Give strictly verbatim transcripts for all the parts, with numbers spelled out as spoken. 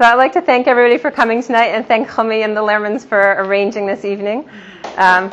So I'd like to thank everybody for coming tonight, and thank Chumi and the Lermans for arranging this evening. Um,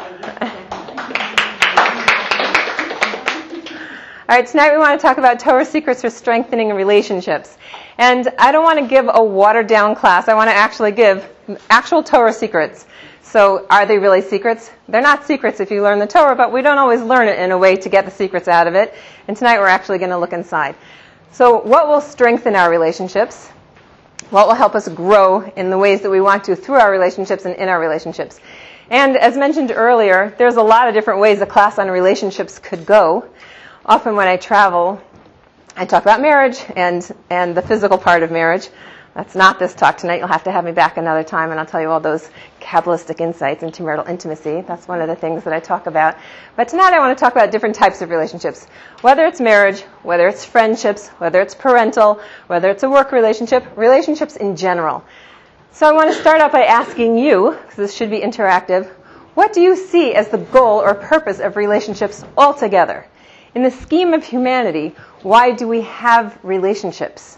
all right, tonight we want to talk about Torah secrets for strengthening relationships. And I don't want to give a watered-down class. I want to actually give actual Torah secrets. So are they really secrets? They're not secrets if you learn the Torah, but we don't always learn it in a way to get the secrets out of it. And tonight we're actually going to look inside. So what will strengthen our relationships? What will help us grow in the ways that we want to through our relationships and in our relationships? And as mentioned earlier, there's a lot of different ways a class on relationships could go. Often when I travel, I talk about marriage and, and the physical part of marriage. That's not this talk tonight. You'll have to have me back another time, and I'll tell you all those Kabbalistic insights into marital intimacy. That's one of the things that I talk about. But tonight I want to talk about different types of relationships. Whether it's marriage, whether it's friendships, whether it's parental, whether it's a work relationship, relationships in general. So I want to start out by asking you, because this should be interactive, what do you see as the goal or purpose of relationships altogether? In the scheme of humanity, why do we have relationships?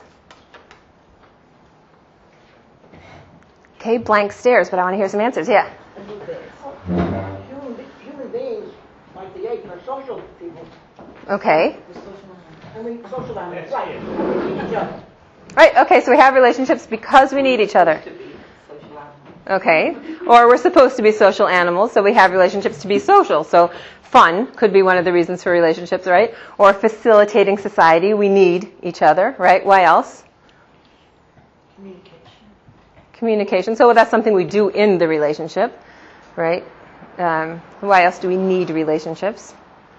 Okay, blank stares, but I want to hear some answers. Yeah? Human, human beings, like the ape, are social people. Okay. I mean, social animals. Right. We need each other. Right, okay, so we have relationships because we need each other. Okay. Or we're supposed to be social animals, so we have relationships to be social. So fun could be one of the reasons for relationships, right? Or facilitating society, we need each other, right? Why else? Communication. Communication. So that's something we do in the relationship, right? Um, why else do we need relationships?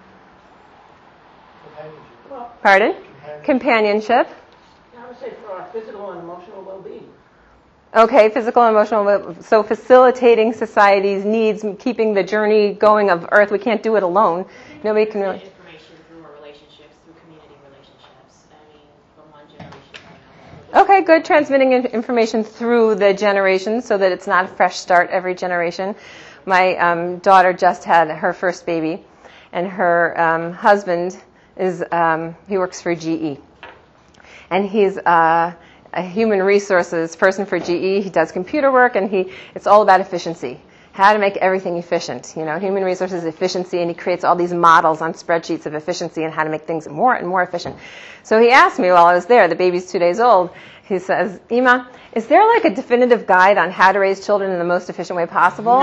Companionship. Pardon? Companionship. I would say for our physical and emotional well-being. Okay, physical and emotional. So facilitating society's needs, keeping the journey going of Earth. We can't do it alone. Nobody can really. Information through our relationships, through community relationships. I mean, from one generation to another. Okay, good. Transmitting information through the generations so that it's not a fresh start every generation. My um, daughter just had her first baby, and her um, husband is um, he works for G E, and he's uh, a human resources person for G E. He does computer work, and he it's all about efficiency. How to make everything efficient, you know, human resources efficiency, and he creates all these models on spreadsheets of efficiency and how to make things more and more efficient. So he asked me while I was there, the baby's two days old, he says, Ima, is there like a definitive guide on how to raise children in the most efficient way possible?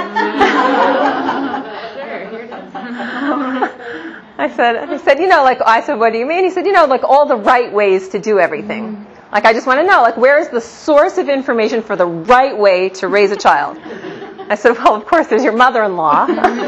I said, he said, you know, like, I said, what do you mean? He said, you know, like all the right ways to do everything. Like, I just want to know, like, where is the source of information for the right way to raise a child? I said, well, of course, there's your mother-in-law.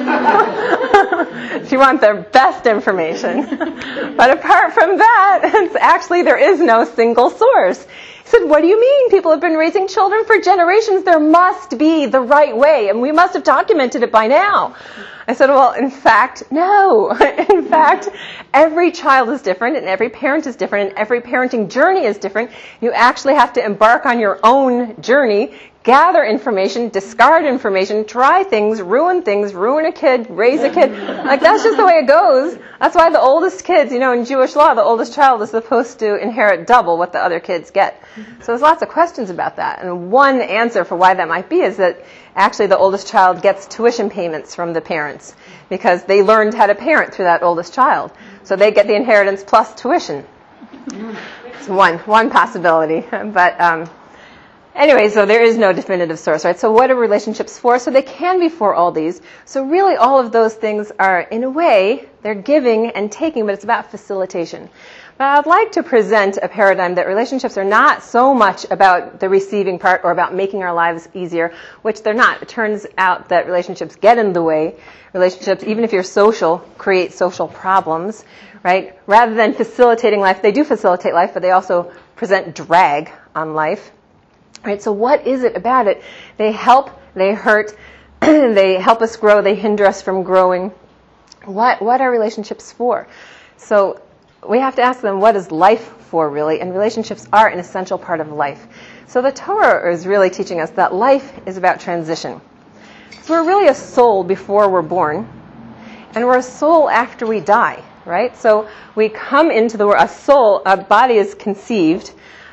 If you want the best information. But apart from that, it's actually, there is no single source. He said, what do you mean? People have been raising children for generations. There must be the right way, and we must have documented it by now. I said, well, in fact, no. In fact, every child is different, and every parent is different, and every parenting journey is different. You actually have to embark on your own journey, gather information, discard information, try things, ruin things, ruin a kid, raise a kid. Like, that's just the way it goes. That's why the oldest kids, you know, in Jewish law, the oldest child is supposed to inherit double what the other kids get. So there's lots of questions about that. And one answer for why that might be is that actually the oldest child gets tuition payments from the parents because they learned how to parent through that oldest child. So they get the inheritance plus tuition. It's one, one possibility. But, um, Anyway, so there is no definitive source, right? So what are relationships for? So they can be for all these. So really all of those things are, in a way, they're giving and taking, but it's about facilitation. But I'd like to present a paradigm that relationships are not so much about the receiving part or about making our lives easier, which they're not. It turns out that relationships get in the way. Relationships, even if you're social, create social problems, right? Rather than facilitating life, they do facilitate life, but they also present drag on life. Right, so what is it about it? They help, they hurt, they help us grow, they hinder us from growing. What what are relationships for? So we have to ask them, what is life for, really? And relationships are an essential part of life. So the Torah is really teaching us that life is about transition. So we're really a soul before we're born, and we're a soul after we die, right? So we come into the world, a soul, a body is conceived,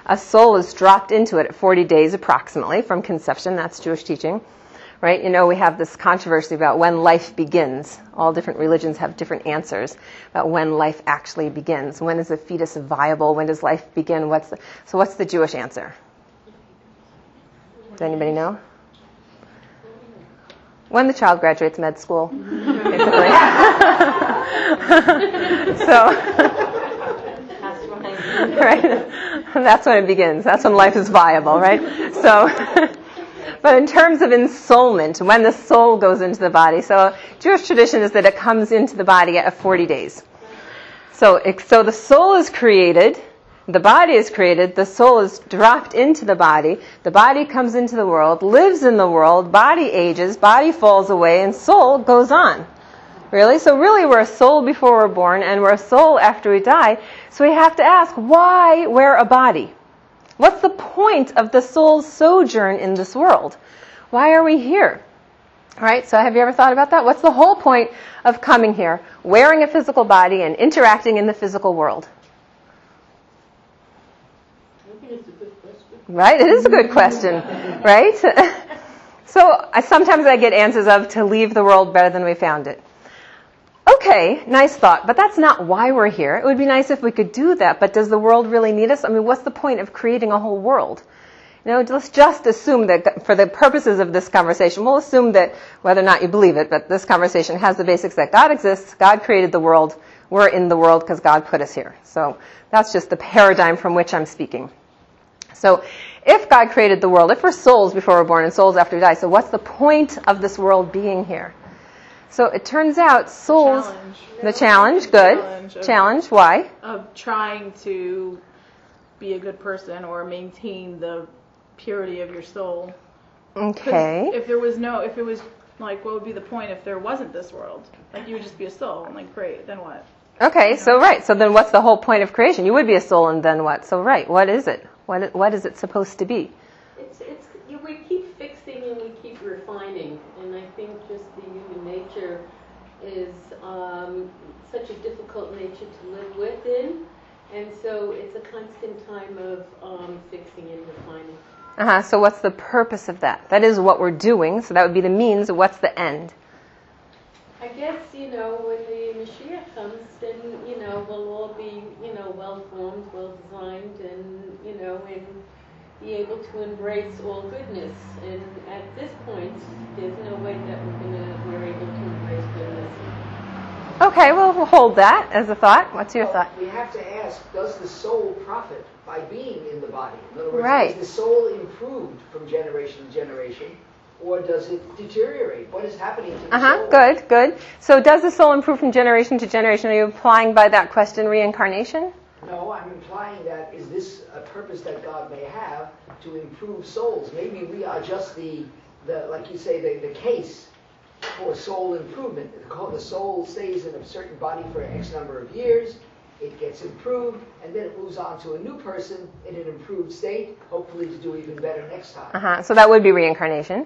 a soul is dropped into it at forty days approximately from conception. That's Jewish teaching. Right? You know, we have this controversy about when life begins. All different religions have different answers about when life actually begins. When is a fetus viable? When does life begin? What's the, so what's the Jewish answer? Does anybody know? When the child graduates med school, basically. So, right? That's when it begins. That's when life is viable, right? So, but in terms of ensoulment, when the soul goes into the body, so Jewish tradition is that it comes into the body at forty days. So, it, so the soul is created, the body is created, the soul is dropped into the body, the body comes into the world, lives in the world, body ages, body falls away, and soul goes on. Really? So really we're a soul before we're born, and we're a soul after we die. So we have to ask, why wear a body? What's the point of the soul's sojourn in this world? Why are we here? All right, so have you ever thought about that? What's the whole point of coming here, wearing a physical body and interacting in the physical world? I think it's a good question. Right? It is a good question, right? So I, sometimes I get answers of to leave the world better than we found it. Okay, nice thought, but that's not why we're here. It would be nice if we could do that, but does the world really need us? I mean, what's the point of creating a whole world? You know, let's just assume that for the purposes of this conversation, we'll assume that, whether or not you believe it, but this conversation has the basics that God exists, God created the world, we're in the world because God put us here. So that's just the paradigm from which I'm speaking. So if God created the world, if we're souls before we're born and souls after we die, so what's the point of this world being here? So it turns out souls, The challenge. the challenge, good. Challenge of- Challenge, why? Of trying to be a good person or maintain the purity of your soul. 'Cause Okay. if there was no, if it was like, what would be the point if there wasn't this world? Like, you would just be a soul. I'm like, great, then what? Okay, so right. So then what's the whole point of creation? You would be a soul and then what? So right, what is it? What What is it supposed to be? It's, it's, you, we keep fixing and we keep refining, and I think just the human nature is um, such a difficult nature to live within, and so it's a constant time of um, fixing and refining. Uh-huh, so what's the purpose of that? That is what we're doing, so that would be the means. What's the end? I guess, you know, when the Mashiach comes, then, you know, we'll all be, you know, well-formed, well-designed, and, you know, and be able to embrace all goodness. And at this point, there's no way that we're gonna we're able to embrace goodness. Okay, well, we'll hold that as a thought. What's your Well, thought? We have to ask, does the soul profit by being in the body? In other words, Right. is the soul improved from generation to generation, or does it deteriorate? What is happening to the Uh-huh, soul? good, good. So does the soul improve from generation to generation? Are you implying by that question reincarnation? No, I'm implying that is this a purpose that God may have to improve souls? Maybe we are just the, the like you say, the, the case for soul improvement. The soul stays in a certain body for X number of years, it gets improved, and then it moves on to a new person in an improved state, hopefully to do even better next time. Uh-huh, so that would be reincarnation.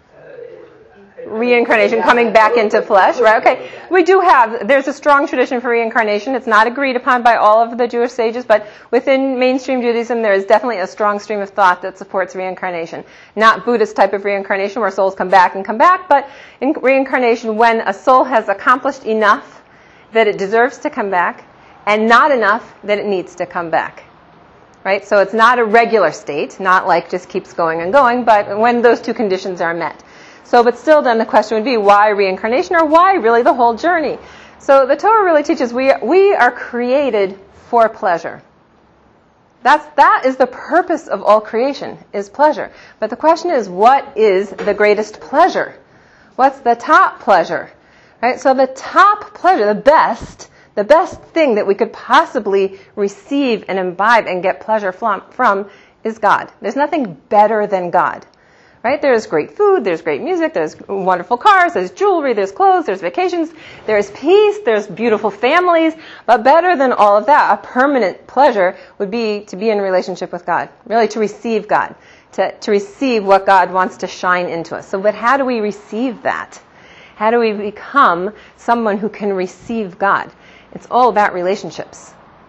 Uh, Reincarnation, coming back into flesh, right? Okay. We do have, there's a strong tradition for reincarnation. It's not agreed upon by all of the Jewish sages, but within mainstream Judaism, there is definitely a strong stream of thought that supports reincarnation. Not Buddhist type of reincarnation where souls come back and come back, but in reincarnation when a soul has accomplished enough that it deserves to come back, and not enough that it needs to come back. Right? So it's not a regular state, not like just keeps going and going, but when those two conditions are met. So, but still then the question would be, why reincarnation, or why really the whole journey? So the Torah really teaches we we are created for pleasure. That's, that is the purpose of all creation, is pleasure. But the question is, what is the greatest pleasure? What's the top pleasure? Right? So the top pleasure, the best, the best thing that we could possibly receive and imbibe and get pleasure from, from is God. There's nothing better than God. Right? There's great food, there's great music, there's wonderful cars, there's jewelry, there's clothes, there's vacations, there's peace, there's beautiful families. But better than all of that, a permanent pleasure would be to be in relationship with God. Really to receive God. To, to receive what God wants to shine into us. So, but how do we receive that? How do we become someone who can receive God? It's all about relationships.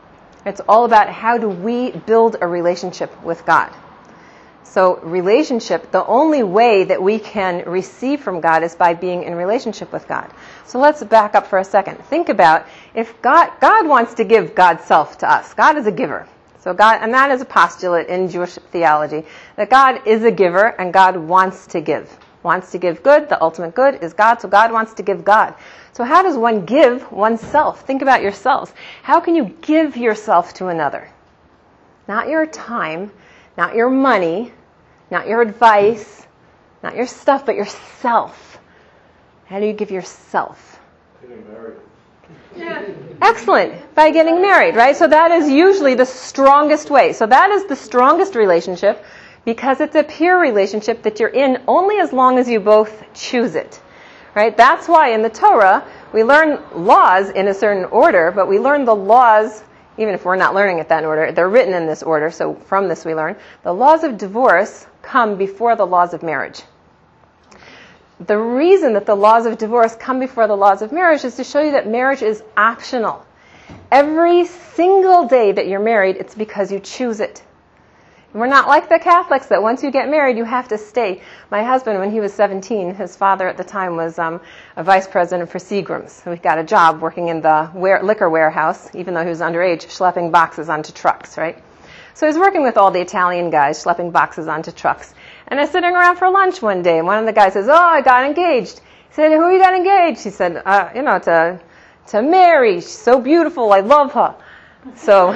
It's all about how do we build a relationship with God. So relationship, the only way that we can receive from God is by being in relationship with God. So let's back up for a second. Think about if God, God wants to give God's self to us. God is a giver. So God, and that is a postulate in Jewish theology, that God is a giver and God wants to give. Wants to give good. The ultimate good is God, so God wants to give God. So how does one give oneself? Think about yourselves. How can you give yourself to another? Not your time, not your money, not your advice, not your stuff, but yourself. How do you give yourself? Getting married. Yeah. Excellent. By getting married, right? So that is usually the strongest way. So that is the strongest relationship because it's a peer relationship that you're in only as long as you both choose it, right? That's why in the Torah we learn laws in a certain order, but we learn the laws, even if we're not learning it that order, they're written in this order, so from this we learn. The laws of divorce come before the laws of marriage. The reason that the laws of divorce come before the laws of marriage is to show you that marriage is optional. Every single day that you're married, it's because you choose it. We're not like the Catholics that once you get married, you have to stay. My husband, when he was seventeen, his father at the time was um, a vice president for Seagram's. So he got a job working in the ware- liquor warehouse, even though he was underage, schlepping boxes onto trucks, right? So he was working with all the Italian guys, schlepping boxes onto trucks. And I was sitting around for lunch one day, and one of the guys says, "Oh, I got engaged." He said, "Who you got engaged?" He said, uh, you know, to to Mary. She's so beautiful. I love her. So,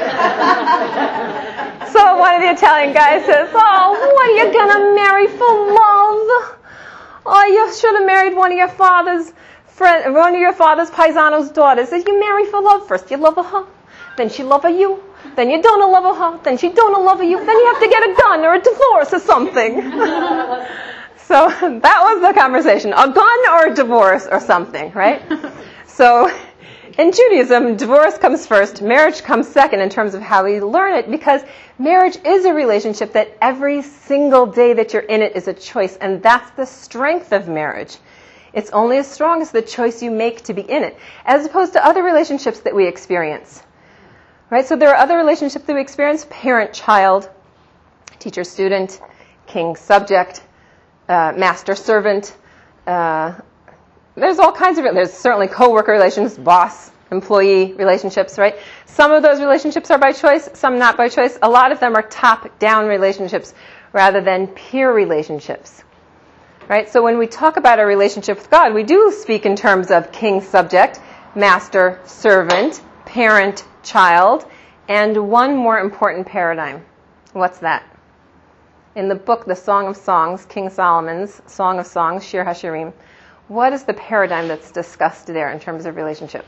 so one of the Italian guys says, "Oh, what are you going to marry for love? Oh, you should have married one of your father's friend, one of your father's paisano's daughters." He said, "You marry for love first. You love her, then she love you. Then you don't love her, then she don't love you, then you have to get a gun or a divorce or something." So that was the conversation, a gun or a divorce or something, right? So in Judaism, divorce comes first, marriage comes second in terms of how we learn it, because marriage is a relationship that every single day that you're in it is a choice, and that's the strength of marriage. It's only as strong as the choice you make to be in it, as opposed to other relationships that we experience. Right, so there are other relationships that we experience: parent-child, teacher-student, king-subject, uh, master-servant. Uh, there's all kinds of, there's certainly co-worker relations, boss-employee relationships, right? Some of those relationships are by choice, some not by choice. A lot of them are top-down relationships rather than peer relationships. Right, so when we talk about our relationship with God, we do speak in terms of king-subject, master-servant, parent, child, and one more important paradigm. What's that? In the book, The Song of Songs, King Solomon's Song of Songs, Shir HaShirim, what is the paradigm that's discussed there in terms of relationship?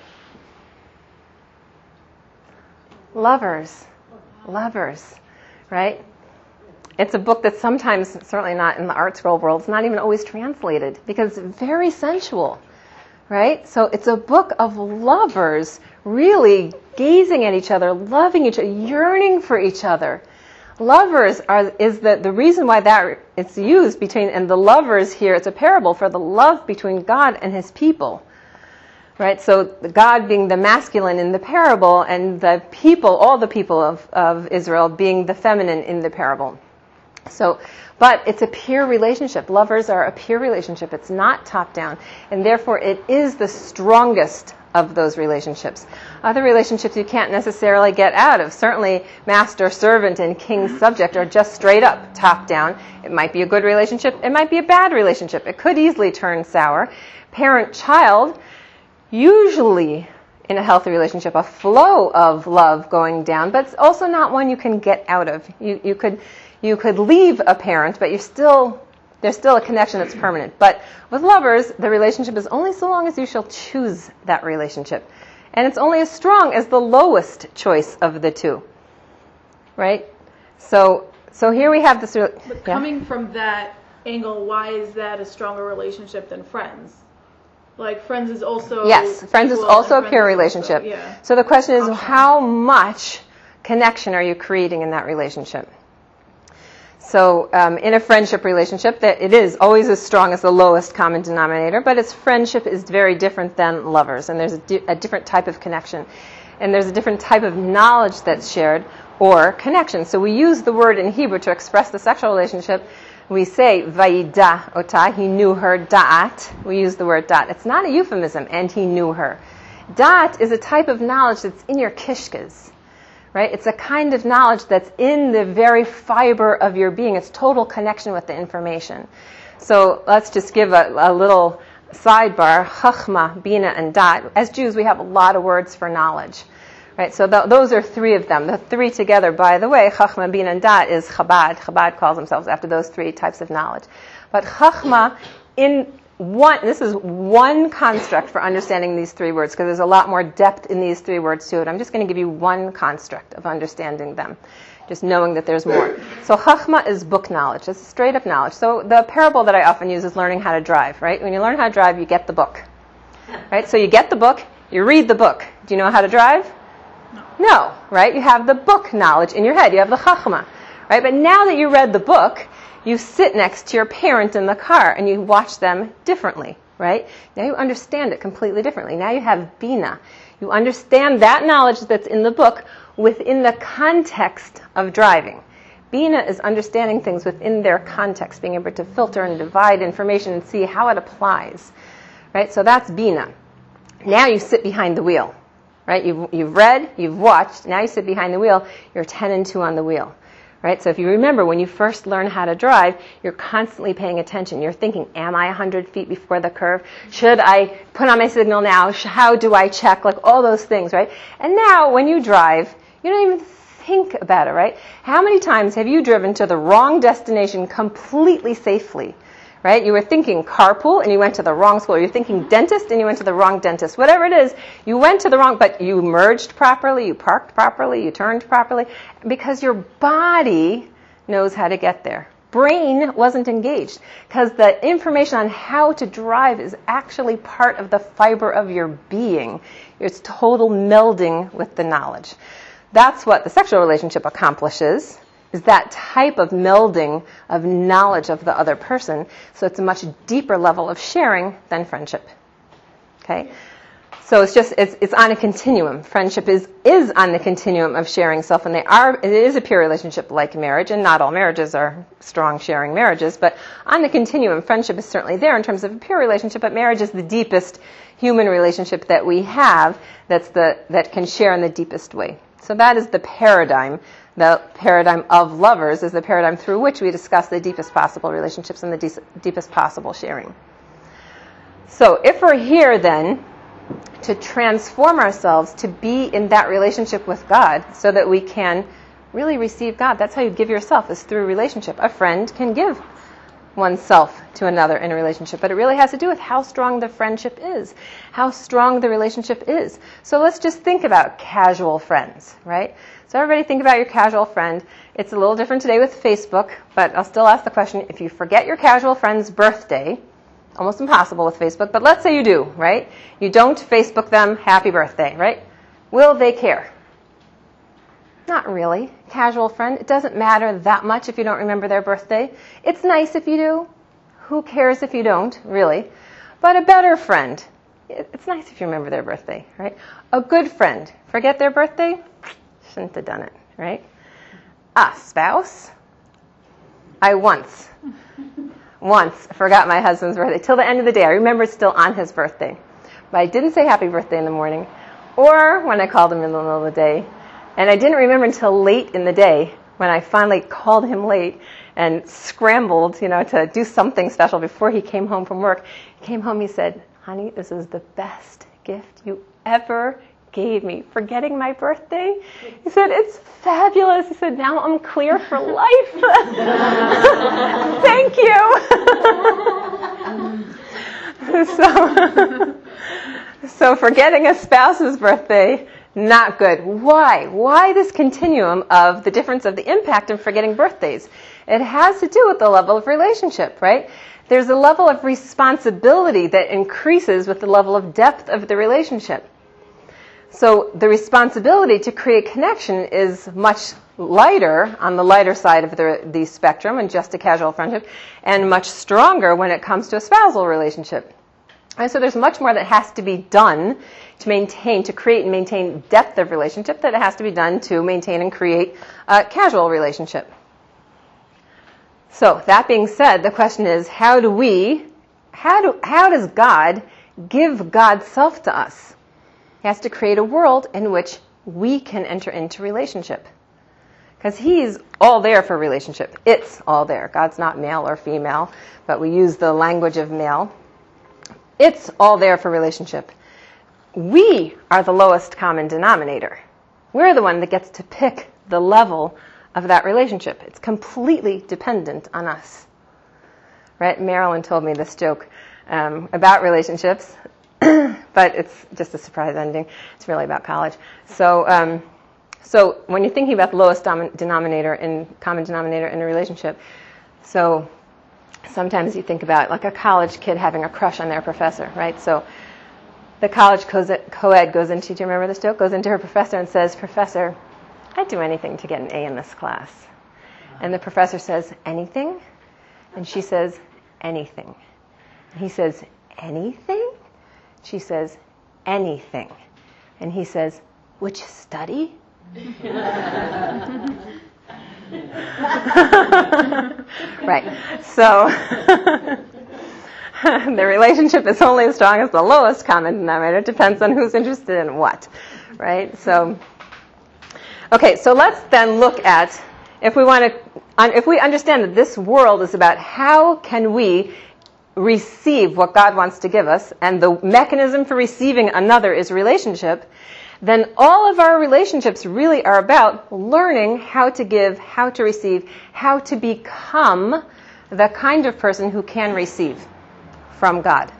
Lovers. Lovers, right? It's a book that's sometimes, certainly not in the art scroll world, it's not even always translated because it's very sensual. Right? So it's a book of lovers really gazing at each other, loving each other, yearning for each other. Lovers are is the, the reason why that it's used between, and the lovers here, it's a parable for the love between God and his people. Right? So God being the masculine in the parable and the people, all the people of, of Israel being the feminine in the parable. So, but it's a peer relationship. Lovers are a peer relationship. It's not top-down. And therefore, it is the strongest of those relationships. Other relationships you can't necessarily get out of. Certainly, master-servant and king-subject are just straight up top-down. It might be a good relationship. It might be a bad relationship. It could easily turn sour. Parent-child, usually in a healthy relationship, a flow of love going down, but it's also not one you can get out of. You, you could... You could leave a parent, but you're still, there's still a connection that's permanent. But with lovers, the relationship is only so long as you shall choose that relationship. And it's only as strong as the lowest choice of the two. Right? So so here we have this... Re- but yeah? coming from that angle, why is that a stronger relationship than friends? Like, friends is also... Yes, friends is also a peer relationship. Also, yeah. So the question is, Optional. how much connection are you creating in that relationship? So um, in a friendship relationship, that it is always as strong as the lowest common denominator, but its friendship is very different than lovers, and there's a, di- a different type of connection. and there's a different type of knowledge that's shared, or connection. So we use the word in Hebrew to express the sexual relationship. We say, Vayida ota, he knew her, da'at. We use the word da'at. It's not a euphemism, and he knew her. Da'at is a type of knowledge that's in your kishkas, right? It's a kind of knowledge that's in the very fiber of your being. It's total connection with the information. So let's just give a, a little sidebar. Chachma, Bina, and Da'at. As Jews, we have a lot of words for knowledge. Right, so th- those are three of them. The three together, by the way, Chachma, Bina, and Da'at is Chabad. Chabad calls themselves after those three types of knowledge. But Chachma, in one, this is one construct for understanding these three words, because there's a lot more depth in these three words to it. I'm just going to give you one construct of understanding them, just knowing that there's more. So Chachma is book knowledge. It's straight up knowledge. So the parable that I often use is learning how to drive, right? When you learn how to drive, you get the book. Right? So you get the book, you read the book. Do you know how to drive? No, right? You have the book knowledge in your head. You have the chachma, right? But now that you read the book, you sit next to your parent in the car and you watch them differently, right? Now you understand it completely differently. Now you have bina. You understand that knowledge that's in the book within the context of driving. Bina is understanding things within their context, being able to filter and divide information and see how it applies, right? So that's bina. Now you sit behind the wheel. Right? You've, you've read, you've watched, now you sit behind the wheel, you're ten and two on the wheel. Right? So if you remember, when you first learn how to drive, you're constantly paying attention. You're thinking, am I one hundred feet before the curve? Should I put on my signal now? How do I check? Like all those things, right? And now when you drive, you don't even think about it, right? How many times have you driven to the wrong destination completely safely? Right? You were thinking carpool and you went to the wrong school. You're thinking dentist and you went to the wrong dentist. Whatever it is, you went to the wrong, but you merged properly, you parked properly, you turned properly, because your body knows how to get there. Brain wasn't engaged, because the information on how to drive is actually part of the fiber of your being. It's total melding with the knowledge. That's what the sexual relationship accomplishes. Is that type of melding of knowledge of the other person. So it's a much deeper level of sharing than friendship. Okay? So it's just, it's it's on a continuum. Friendship is, is on the continuum of sharing self, and they are, it is a pure relationship like marriage, and not all marriages are strong sharing marriages, but on the continuum, friendship is certainly there in terms of a pure relationship, but marriage is the deepest human relationship that we have that's the, that can share in the deepest way. So that is the paradigm. The paradigm of lovers is the paradigm through which we discuss the deepest possible relationships and the de- deepest possible sharing. So if we're here then to transform ourselves to be in that relationship with God so that we can really receive God, that's how you give yourself, is through relationship. A friend can give oneself to another in a relationship, but it really has to do with how strong the friendship is, how strong the relationship is. So let's just think about casual friends, right? So everybody think about your casual friend. It's a little different today with Facebook, but I'll still ask the question, if you forget your casual friend's birthday, almost impossible with Facebook, but let's say you do, right? You don't Facebook them happy birthday, right? Will they care? Not really. Casual friend, it doesn't matter that much if you don't remember their birthday. It's nice if you do. Who cares if you don't, really? But a better friend, it's nice if you remember their birthday, right? A good friend, forget their birthday? Shouldn't have done it, right? A spouse, I once, once forgot my husband's birthday. Till the end of the day, I remember it's still on his birthday. But I didn't say happy birthday in the morning, or when I called him in the middle of the day. And I didn't remember until late in the day when I finally called him late and scrambled, you know, to do something special before he came home from work. He came home, he said, honey, this is the best gift you ever gave me. Forgetting my birthday? He said, it's fabulous. He said, now I'm clear for life. Thank you. so, so forgetting a spouse's birthday, not good. Why? Why this continuum of the difference of the impact in forgetting birthdays? It has to do with the level of relationship, right? There's a level of responsibility that increases with the level of depth of the relationship. So the responsibility to create connection is much lighter, on the lighter side of the, the spectrum, and just a casual friendship, and much stronger when it comes to a spousal relationship. And so there's much more that has to be done to maintain, to create and maintain depth of relationship that it has to be done to maintain and create a casual relationship. So that being said, the question is, how do we, how do, how does God give God's self to us? He has to create a world in which we can enter into relationship. Because he's all there for relationship. It's all there. God's not male or female, but we use the language of male. It's all there for relationship. We are the lowest common denominator. We're the one that gets to pick the level of that relationship. It's completely dependent on us. Right? Marilyn told me this joke um, about relationships, but it's just a surprise ending. It's really about college. So, um, so when you're thinking about the lowest dom- denominator in common denominator in a relationship, so sometimes you think about like a college kid having a crush on their professor, right? So the college co-ed goes into, do you remember this joke? Goes into her professor and says, "Professor, I'd do anything to get an A in this class." And the professor says, "Anything?" And she says, "Anything." And he says, "Anything?" She says, "Anything." And he says, "Would you study?" Right. So the relationship is only as strong as the lowest common denominator. It depends on who's interested in what. Right? So okay, so let's then look at, if we want to, if we understand that this world is about how can we receive what God wants to give us, and the mechanism for receiving another is relationship, then all of our relationships really are about learning how to give, how to receive, how to become the kind of person who can receive from God.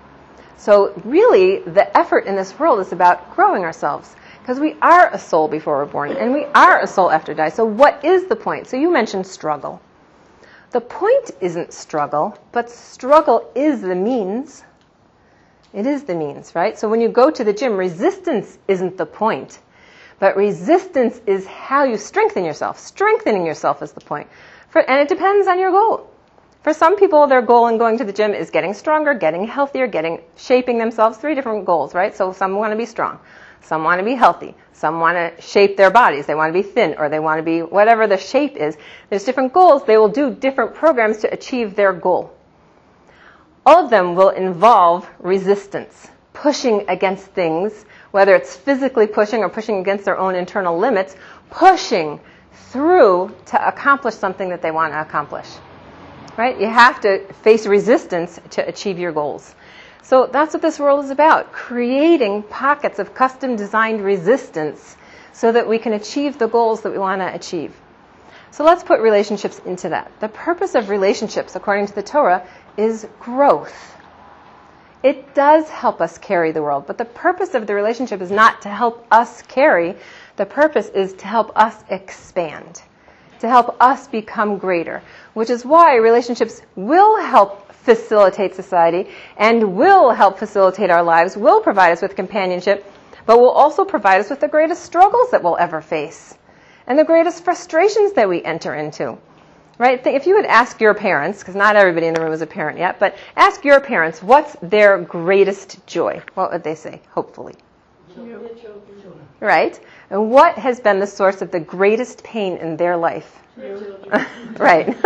So really, the effort in this world is about growing ourselves, because we are a soul before we're born, and we are a soul after die. So what is the point? So you mentioned struggle. The point isn't struggle, but struggle is the means. It is the means, right? So when you go to the gym, resistance isn't the point, but resistance is how you strengthen yourself. Strengthening yourself is the point. For, and it depends on your goal. For some people, their goal in going to the gym is getting stronger, getting healthier, getting shaping themselves. Three different goals, right? So some want to be strong. Some want to be healthy. Some want to shape their bodies. They want to be thin, or they want to be whatever the shape is. There's different goals. They will do different programs to achieve their goal. All of them will involve resistance, pushing against things, whether it's physically pushing or pushing against their own internal limits, pushing through to accomplish something that they want to accomplish. Right? You have to face resistance to achieve your goals. So that's what this world is about, creating pockets of custom-designed resistance so that we can achieve the goals that we want to achieve. So let's put relationships into that. The purpose of relationships, according to the Torah, is growth. It does help us carry the world, but the purpose of the relationship is not to help us carry. The purpose is to help us expand, to help us become greater, which is why relationships will help facilitate society and will help facilitate our lives, will provide us with companionship, but will also provide us with the greatest struggles that we'll ever face and the greatest frustrations that we enter into. Right? If you would ask your parents, because not everybody in the room is a parent yet, but ask your parents, what's their greatest joy? What would they say? Hopefully. Right? And what has been the source of the greatest pain in their life? Right.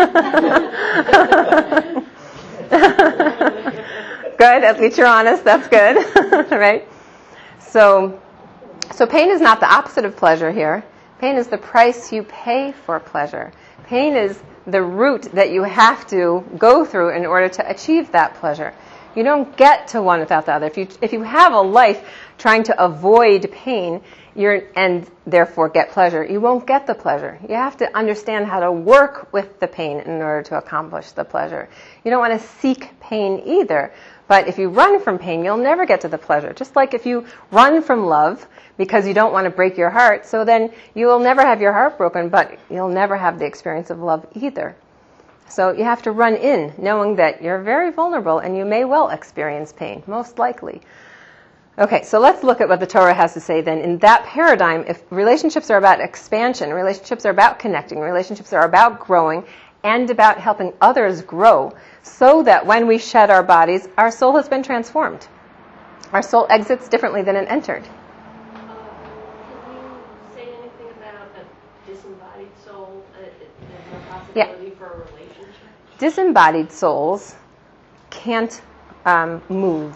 Good. At least you're honest. That's good. Right? So, so pain is not the opposite of pleasure here. Pain is the price you pay for pleasure. Pain is the route that you have to go through in order to achieve that pleasure. You don't get to one without the other. If you if you have a life trying to avoid pain, you're and therefore get pleasure, you won't get the pleasure. You have to understand how to work with the pain in order to accomplish the pleasure. You don't want to seek pain either. But if you run from pain, you'll never get to the pleasure. Just like if you run from love because you don't want to break your heart, so then you will never have your heart broken, but you'll never have the experience of love either. So you have to run in, knowing that you're very vulnerable and you may well experience pain, most likely. Okay, so let's look at what the Torah has to say then. In that paradigm, if relationships are about expansion, relationships are about connecting, relationships are about growing, and about helping others grow so that when we shed our bodies, our soul has been transformed. Our soul exits differently than it entered. Uh, can you say anything about a disembodied soul? Uh, there's no possibility Yeah. for a relationship? Disembodied souls can't um, move.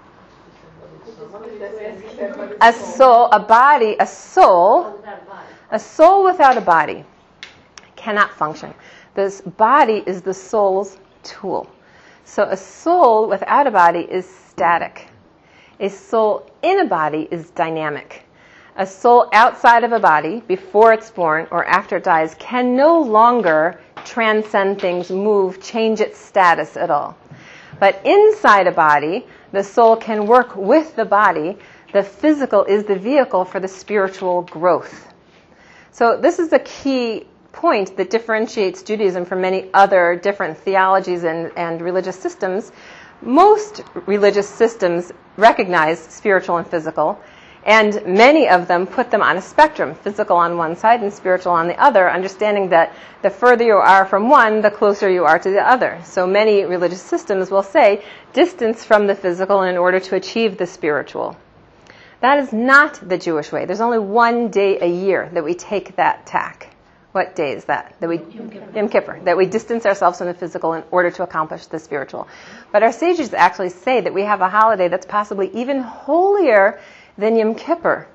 A soul, a body, a soul, Oh, without a body. a soul without a body cannot function. This body is the soul's tool. So a soul without a body is static. A soul in a body is dynamic. A soul outside of a body, before it's born or after it dies, can no longer transcend things, move, change its status at all. But inside a body, the soul can work with the body. The physical is the vehicle for the spiritual growth. So this is a key point that differentiates Judaism from many other different theologies and, and religious systems. Most religious systems recognize spiritual and physical, and many of them put them on a spectrum, physical on one side and spiritual on the other, understanding that the further you are from one, the closer you are to the other. So many religious systems will say, distance from the physical in order to achieve the spiritual. That is not the Jewish way. There's only one day a year that we take that tack. What day is that? That we Yom Kippur. Yom Kippur. That we distance ourselves from the physical in order to accomplish the spiritual. But our sages actually say that we have a holiday that's possibly even holier than Yom Kippur.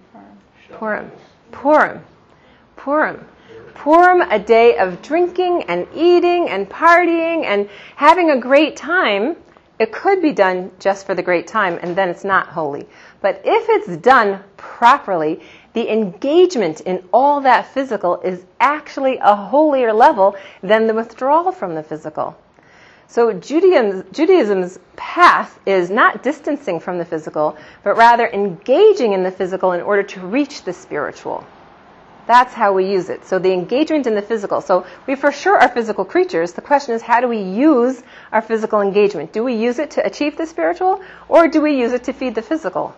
Purim. Purim. Purim. Purim, a day of drinking and eating and partying and having a great time. It could be done just for the great time, and then it's not holy. But if it's done properly, the engagement in all that physical is actually a holier level than the withdrawal from the physical. So Judaism, Judaism's path is not distancing from the physical, but rather engaging in the physical in order to reach the spiritual. That's how we use it. So the engagement in the physical. So we for sure are physical creatures. The question is, how do we use our physical engagement? Do we use it to achieve the spiritual, or do we use it to feed the physical?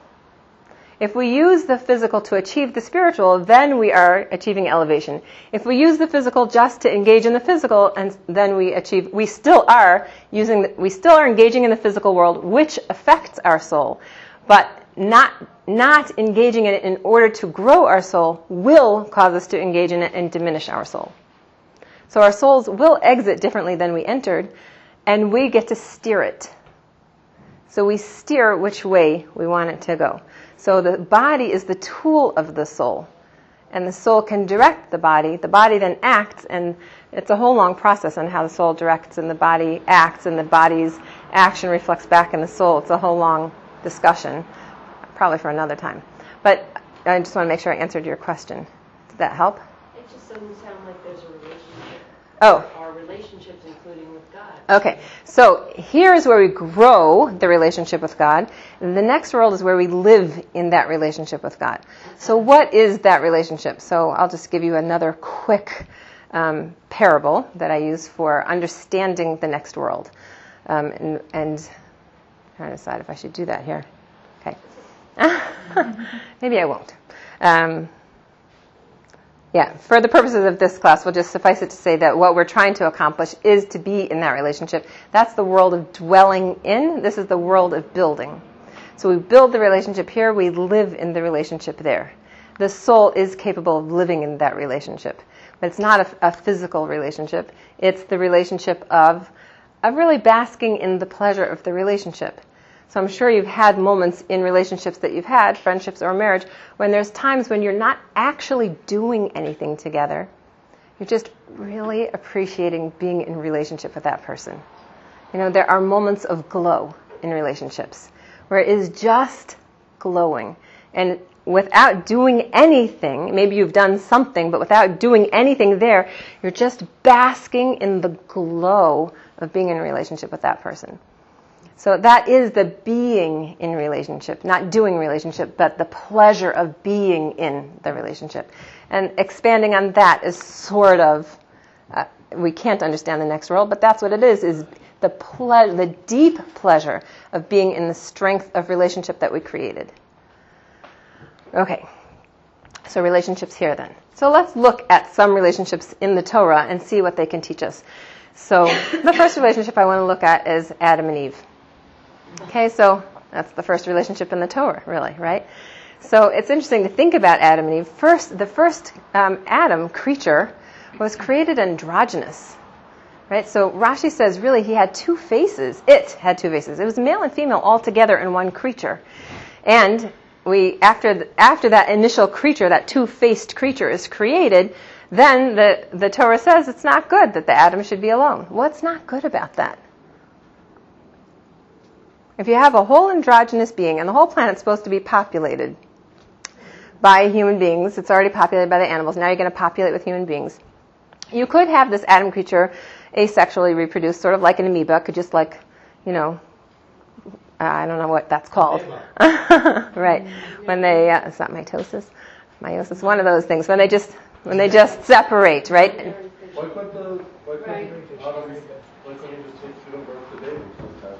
If we use the physical to achieve the spiritual, then we are achieving elevation. If we use the physical just to engage in the physical, and then we achieve, we still are using, the, we still are engaging in the physical world, which affects our soul, but not not engaging in it in order to grow our soul will cause us to engage in it and diminish our soul. So our souls will exit differently than we entered, and we get to steer it. So we steer which way we want it to go. So the body is the tool of the soul, and the soul can direct the body. The body then acts, and it's a whole long process on how the soul directs and the body acts, and the body's action reflects back in the soul. It's a whole long discussion, probably for another time. But I just want to make sure I answered your question. Did that help? It just doesn't sound like there's a relationship. Oh. Or relationships including with God. Okay, so here's where we grow the relationship with God. And the next world is where we live in that relationship with God. So what is that relationship? So I'll just give you another quick um, parable that I use for understanding the next world. Um, and, and I'm trying to decide if I should do that here. Okay. Maybe I won't. Um, yeah, for the purposes of this class, we'll just suffice it to say that what we're trying to accomplish is to be in that relationship. That's the world of dwelling in. This is the world of building. So we build the relationship here. We live in the relationship there. The soul is capable of living in that relationship. But it's not a, a physical relationship. It's the relationship of, of really basking in the pleasure of the relationship. So I'm sure you've had moments in relationships that you've had, friendships or marriage, when there's times when you're not actually doing anything together. You're just really appreciating being in relationship with that person. You know, there are moments of glow in relationships where it is just glowing. And without doing anything, maybe you've done something, but without doing anything there, you're just basking in the glow of being in a relationship with that person. So that is the being in relationship, not doing relationship, but the pleasure of being in the relationship. And expanding on that is sort of, uh, we can't understand the next world, but that's what it is, is the ple- the deep pleasure of being in the strength of relationship that we created. Okay. So relationships here then. So let's look at some relationships in the Torah and see what they can teach us. So the first relationship I want to look at is Adam and Eve. Okay, so that's the first relationship in the Torah, really, right? So it's interesting to think about Adam and Eve. First, the first um, Adam creature was created androgynous, right? So Rashi says really he had two faces. It had two faces. It was male and female all together in one creature. And we after the, after that initial creature, that two-faced creature is created, then the, the Torah says it's not good that the Adam should be alone. What's not good about that? If you have a whole androgynous being and the whole planet's supposed to be populated by human beings, it's already populated by the animals, now you're going to populate with human beings. You could have this Adam creature asexually reproduce, sort of like an amoeba, could just like, you know, I don't know what that's called. Right. When they, uh, it's not mitosis, meiosis, one of those things, when they just, when they just separate, right? Why couldn't the, why couldn't Adam, why couldn't he just take, give birth to babies sometimes?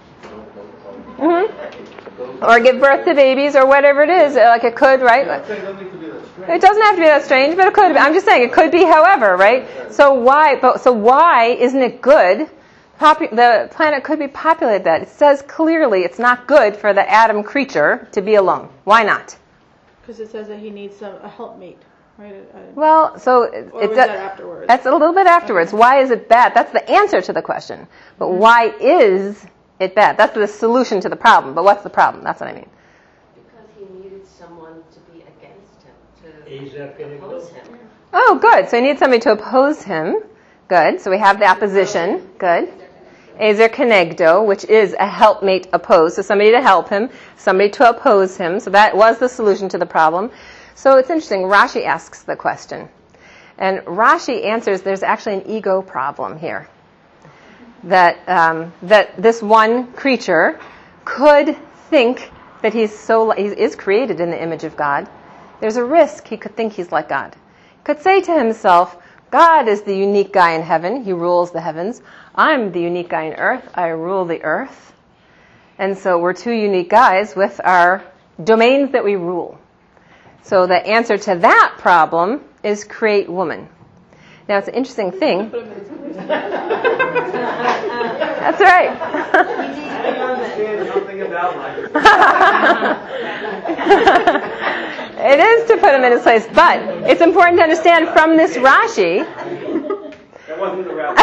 Mm-hmm. Or give birth to babies or whatever it is, like it could, right? Yeah, it doesn't need to be that strange. It doesn't have to be that strange, but it could be. I'm just saying it could be however, right? So why, but, so why isn't it good? Popu- the planet could be populated that. It says clearly it's not good for the Adam creature to be alone. Why not? Because it says that he needs some, a helpmate, right? A, a, Well, so it, or it was does, that afterwards? That's a little bit afterwards. Okay. Why is it bad? That's the answer to the question. But why is it bad? That's the solution to the problem. But what's the problem? That's what I mean. Because he needed someone to be against him, to oppose him. Oh, good. So you need somebody to oppose him. Good. So we have the opposition. Good. Ezer Kenegdo, which is a helpmate opposed. So somebody to help him, somebody to oppose him. So that was the solution to the problem. So it's interesting. Rashi asks the question. And Rashi answers there's actually an ego problem here. That um, that this one creature could think that he's so he is created in the image of God. There's a risk he could think he's like God. He could say to himself, God is the unique guy in heaven. He rules the heavens. I'm the unique guy in earth. I rule the earth. And so we're two unique guys with our domains that we rule. So the answer to that problem is create woman. Now it's an interesting thing. That's right. I understand something about life. It is to put him in his place, but it's important to understand from this Rashi. That wasn't the rabbi.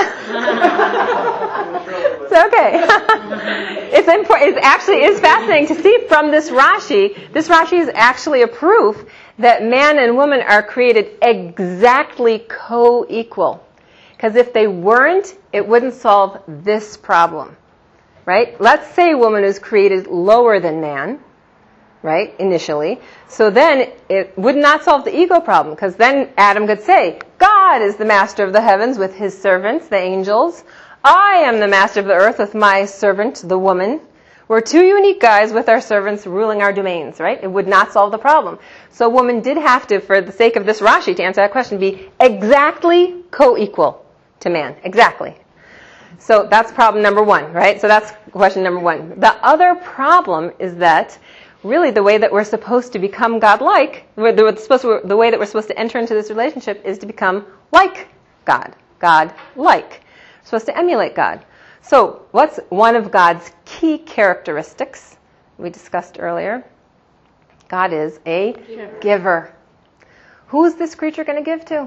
It's okay. It's important. It actually is fascinating to see from this Rashi. This Rashi is actually a proof that man and woman are created exactly co-equal. Because if they weren't, it wouldn't solve this problem, right? Let's say woman is created lower than man, right, initially. So then it would not solve the ego problem, because then Adam could say, God is the master of the heavens with his servants, the angels. I am the master of the earth with my servant, the woman. We're two unique guys with our servants ruling our domains, right? It would not solve the problem. So woman did have to, for the sake of this Rashi, to answer that question, be exactly co-equal to man. Exactly. So that's problem number one, right? So that's question number one. The other problem is that really the way that we're supposed to become God-like, the, supposed to, the way that we're supposed to enter into this relationship is to become like God. God-like. We're supposed to emulate God. So what's one of God's key characteristics we discussed earlier? God is a giver. giver. Who's this creature going to give to?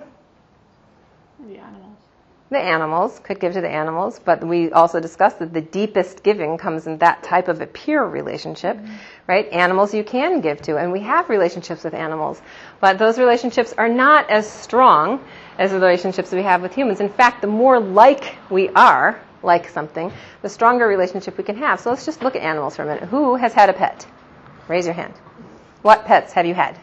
The animals. The animals, could give to the animals, but we also discussed that the deepest giving comes in that type of a pure relationship, mm-hmm. right? Animals you can give to, and we have relationships with animals, but those relationships are not as strong as the relationships we have with humans. In fact, the more like we are, like something, the stronger relationship we can have. So let's just look at animals for a minute. Who has had a pet? Raise your hand. What pets have you had?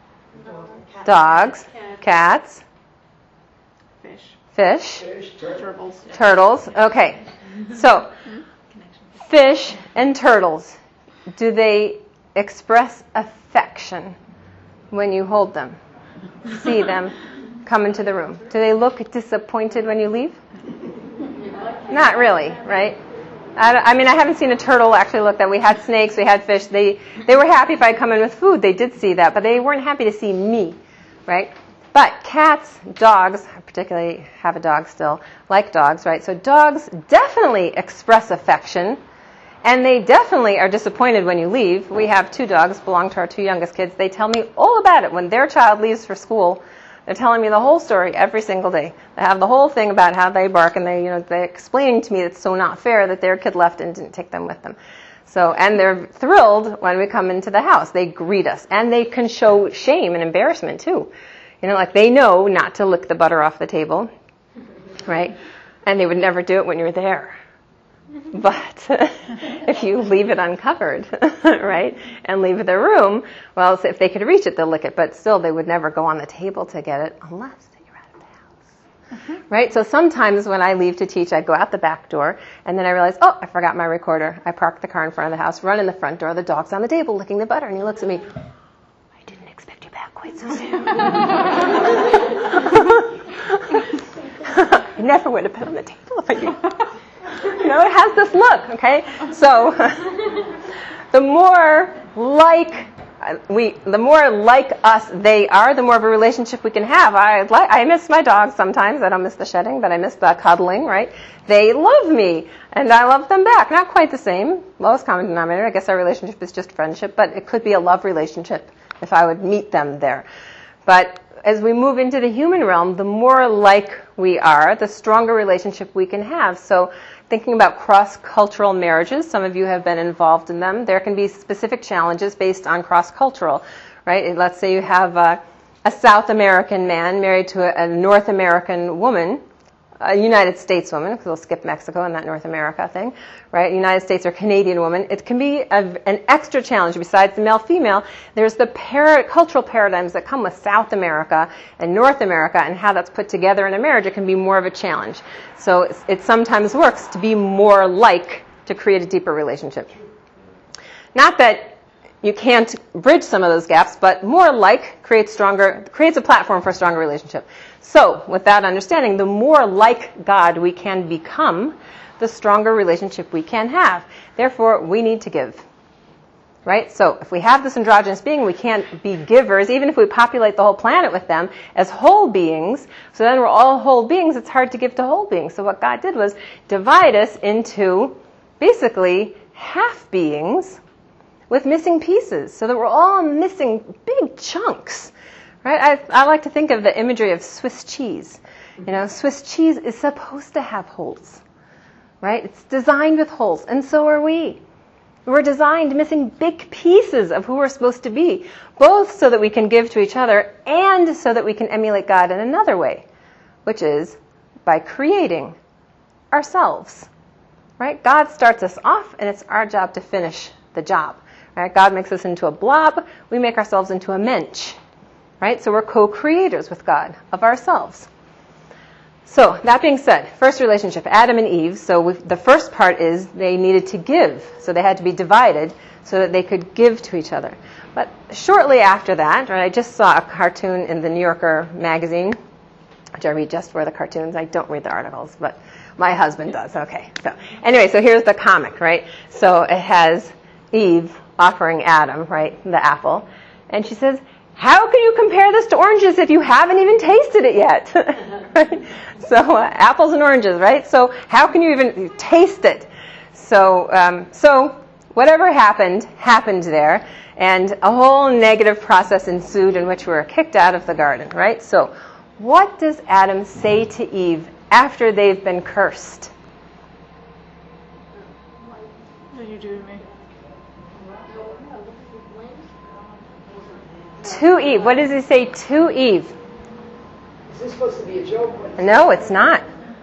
Dogs, Cats. cats, Fish. fish, Fish, turtle. Turtles. turtles. Okay. So, fish and turtles, do they express affection when you hold them? See them come into the room? Do they look disappointed when you leave? Not really, right? I, I mean, I haven't seen a turtle actually look that. We had snakes, we had fish. They they were happy if I come in with food. They did see that, but they weren't happy to see me, right? But cats, dogs, I particularly have a dog still, like dogs, right? So dogs definitely express affection, and they definitely are disappointed when you leave. We have two dogs, belong to our two youngest kids. They tell me all about it. When their child leaves for school, they're telling me the whole story every single day. They have the whole thing about how they bark, and they, you know, they're explaining to me it's so not fair that their kid left and didn't take them with them. So, and they're thrilled when we come into the house. They greet us, and they can show shame and embarrassment too. You know, like they know not to lick the butter off the table, right? And they would never do it when you're there. But if you leave it uncovered, right, and leave the room, well, if they could reach it, they'll lick it. But still, they would never go on the table to get it unless you're out of the house, mm-hmm. right? So sometimes when I leave to teach, I go out the back door, and then I realize, oh, I forgot my recorder. I park the car in front of the house, run in the front door. The dog's on the table licking the butter, and he looks at me. I didn't expect you back quite so soon. I never would have put it on the table if I knew. You know, it has this look, okay? So the more like we, the more like us they are, the more of a relationship we can have. I like, I miss my dogs sometimes. I don't miss the shedding, but I miss the cuddling, right? They love me, and I love them back. Not quite the same. Lowest common denominator. I guess our relationship is just friendship, but it could be a love relationship if I would meet them there. But as we move into the human realm, the more like we are, the stronger relationship we can have. So thinking about cross-cultural marriages, some of you have been involved in them. There can be specific challenges based on cross-cultural, right? Let's say you have a, a South American man married to a, a North American woman, a United States woman, because we'll skip Mexico and that North America thing, right? United States or Canadian woman. It can be a, an extra challenge besides the male-female. There's the para- cultural paradigms that come with South America and North America and how that's put together in a marriage. It can be more of a challenge. So it's, it sometimes works to be more like to create a deeper relationship. Not that you can't bridge some of those gaps, but more like creates stronger, creates a platform for a stronger relationship. So, with that understanding, the more like God we can become, the stronger relationship we can have. Therefore, we need to give. Right? So, if we have this androgynous being, we can't be givers, even if we populate the whole planet with them as whole beings. So then we're all whole beings, it's hard to give to whole beings. So what God did was divide us into basically half beings with missing pieces, so that we're all missing big chunks. Right? I, I like to think of the imagery of Swiss cheese. You know, Swiss cheese is supposed to have holes, right? It's designed with holes, and so are we. We're designed missing big pieces of who we're supposed to be, both so that we can give to each other and so that we can emulate God in another way, which is by creating ourselves. Right? God starts us off, and it's our job to finish the job. Right? God makes us into a blob. We make ourselves into a mensch. Right? So we're co-creators with God of ourselves. So that being said, first relationship, Adam and Eve. So we, the first part is they needed to give. So they had to be divided so that they could give to each other. But shortly after that, right, I just saw a cartoon in the New Yorker magazine, which I read just for the cartoons. I don't read the articles, but my husband does. Okay. So anyway, so here's the comic, right? So it has Eve offering Adam, right, the apple. And she says, how can you compare this to oranges if you haven't even tasted it yet? Right? So uh, apples and oranges, right? So how can you even taste it? So, um, so whatever happened, happened there. And a whole negative process ensued in which we were kicked out of the garden, right? So what does Adam say to Eve after they've been cursed? What did you do to me? To Eve. What does he say to Eve? Is this supposed to be a joke? No, it's not.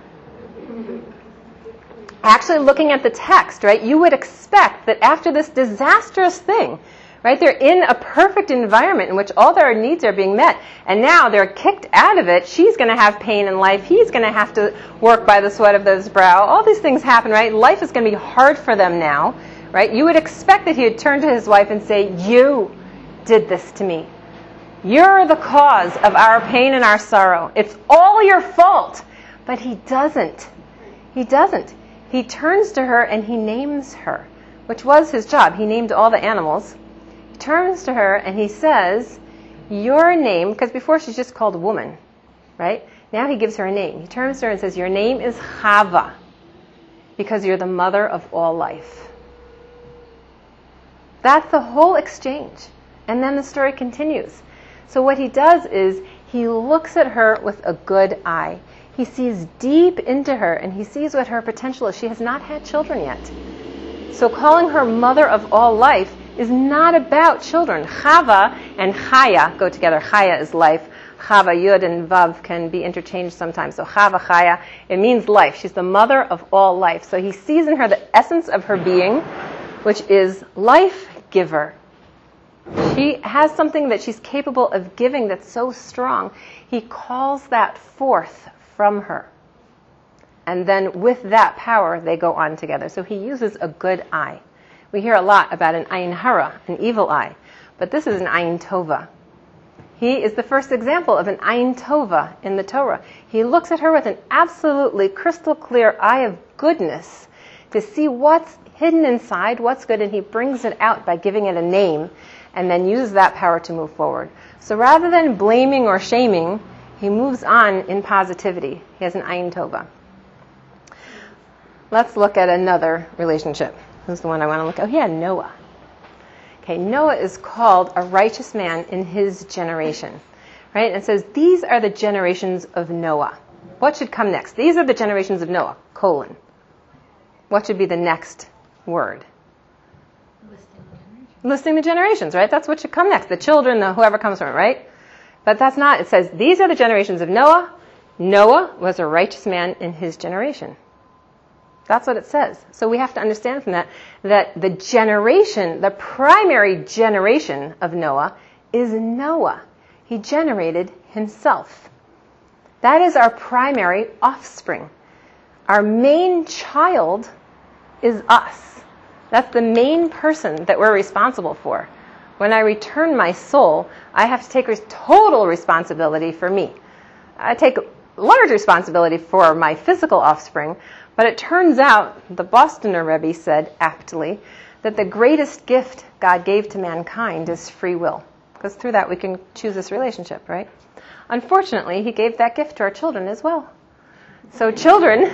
Actually, looking at the text, right, you would expect that after this disastrous thing, right, they're in a perfect environment in which all their needs are being met, and now they're kicked out of it. She's going to have pain in life. He's going to have to work by the sweat of his brow. All these things happen, right? Life is going to be hard for them now, right? You would expect that he would turn to his wife and say, you did this to me. You're the cause of our pain and our sorrow. It's all your fault. But he doesn't. He doesn't. he turns to her and he names her, which was his job. He named all the animals. He turns to her and he says, your name, because before she's just called woman, right? Now he gives her a name. He turns to her and says, your name is Chava, because you're the mother of all life. That's the whole exchange. And then the story continues. So what he does is he looks at her with a good eye. He sees deep into her and he sees what her potential is. She has not had children yet. So calling her mother of all life is not about children. Chava and Chaya go together. Chaya is life. Chava, Yud and Vav can be interchanged sometimes. So Chava, Chaya, it means life. She's the mother of all life. So he sees in her the essence of her being, which is life giver. She has something that she's capable of giving that's so strong. He calls that forth from her. And then with that power, they go on together. So he uses a good eye. We hear a lot about an ayin hara, an evil eye. But this is an ayin tova. He is the first example of an ayin tova in the Torah. He looks at her with an absolutely crystal clear eye of goodness to see what's hidden inside, what's good, and he brings it out by giving it a name and then uses that power to move forward. So rather than blaming or shaming, he moves on in positivity. He has an ayin tova. Let's look at another relationship. Who's the one I want to look at? Oh yeah, Noah. Okay, Noah is called a righteous man in his generation. Right? And it says, these are the generations of Noah. What should come next? These are the generations of Noah, colon. What should be the next word? Listing the generations, right? That's what should come next. The children, the whoever comes from it, right? But that's not. It says, these are the generations of Noah. Noah was a righteous man in his generation. That's what it says. So we have to understand from that that the generation, the primary generation of Noah is Noah. He generated himself. That is our primary offspring. Our main child is us. That's the main person that we're responsible for. When I return my soul, I have to take total responsibility for me. I take large responsibility for my physical offspring, but it turns out, the Bostoner Rebbe said aptly, that the greatest gift God gave to mankind is free will. Because through that we can choose this relationship, right? Unfortunately, he gave that gift to our children as well. So children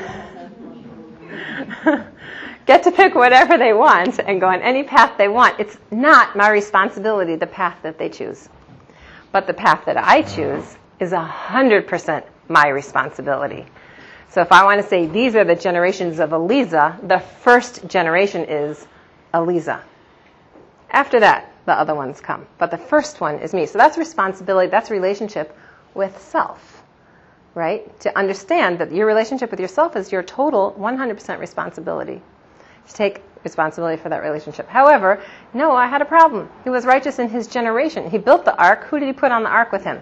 get to pick whatever they want and go on any path they want. It's not my responsibility, the path that they choose. But the path that I choose is one hundred percent my responsibility. So if I want to say these are the generations of Eliza, the first generation is Eliza. After that, the other ones come. But the first one is me. So that's responsibility, that's relationship with self, right? To understand that your relationship with yourself is your total one hundred percent responsibility. To take responsibility for that relationship. However, Noah had a problem. He was righteous in his generation. He built the ark. Who did he put on the ark with him?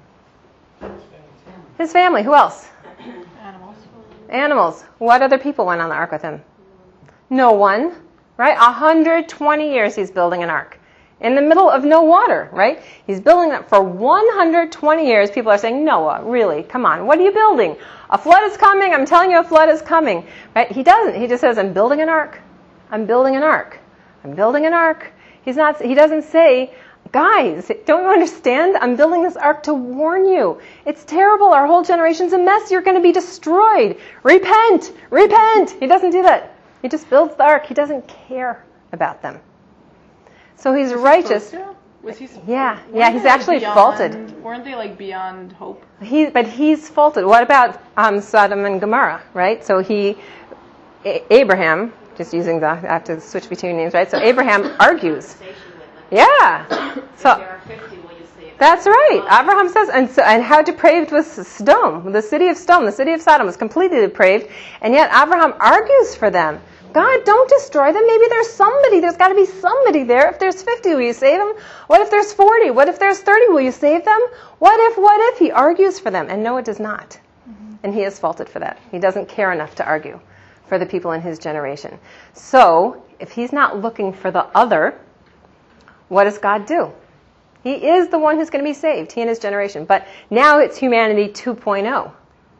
His family. Who else? Animals. Animals. What other people went on the ark with him? No one, right? one hundred twenty years he's building an ark. In the middle of no water, right? He's building it for one hundred twenty years. People are saying, Noah, really? Come on. What are you building? A flood is coming. I'm telling you a flood is coming. Right? He doesn't. He just says, I'm building an ark. I'm building an ark. I'm building an ark. He's not, he doesn't say, guys, don't you understand? I'm building this ark to warn you. It's terrible. Our whole generation's a mess. You're going to be destroyed. Repent. Repent. He doesn't do that. He just builds the ark. He doesn't care about them. So he's Was righteous. He Was he? Yeah, weren't yeah, he's they, like, actually beyond, faulted. Weren't they like beyond hope? He, but he's faulted. What about um, Sodom and Gomorrah, right? So he, A- Abraham, just using the, I have to switch between names, right? So Abraham argues. Yeah. So that's right. Abraham says, and, so, and how depraved was Sodom? The city of Sodom, the city of Sodom was completely depraved, and yet Abraham argues for them. God, don't destroy them. Maybe there's somebody. There's got to be somebody there. If there's fifty, will you save them? What if there's forty? What if there's thirty? Will you save them? What if, what if? He argues for them, and Noah does not. Mm-hmm. And he is faulted for that. He doesn't care enough to argue for the people in his generation. So, if he's not looking for the other, what does God do? He is the one who's going to be saved, he and his generation. But now it's humanity two point oh.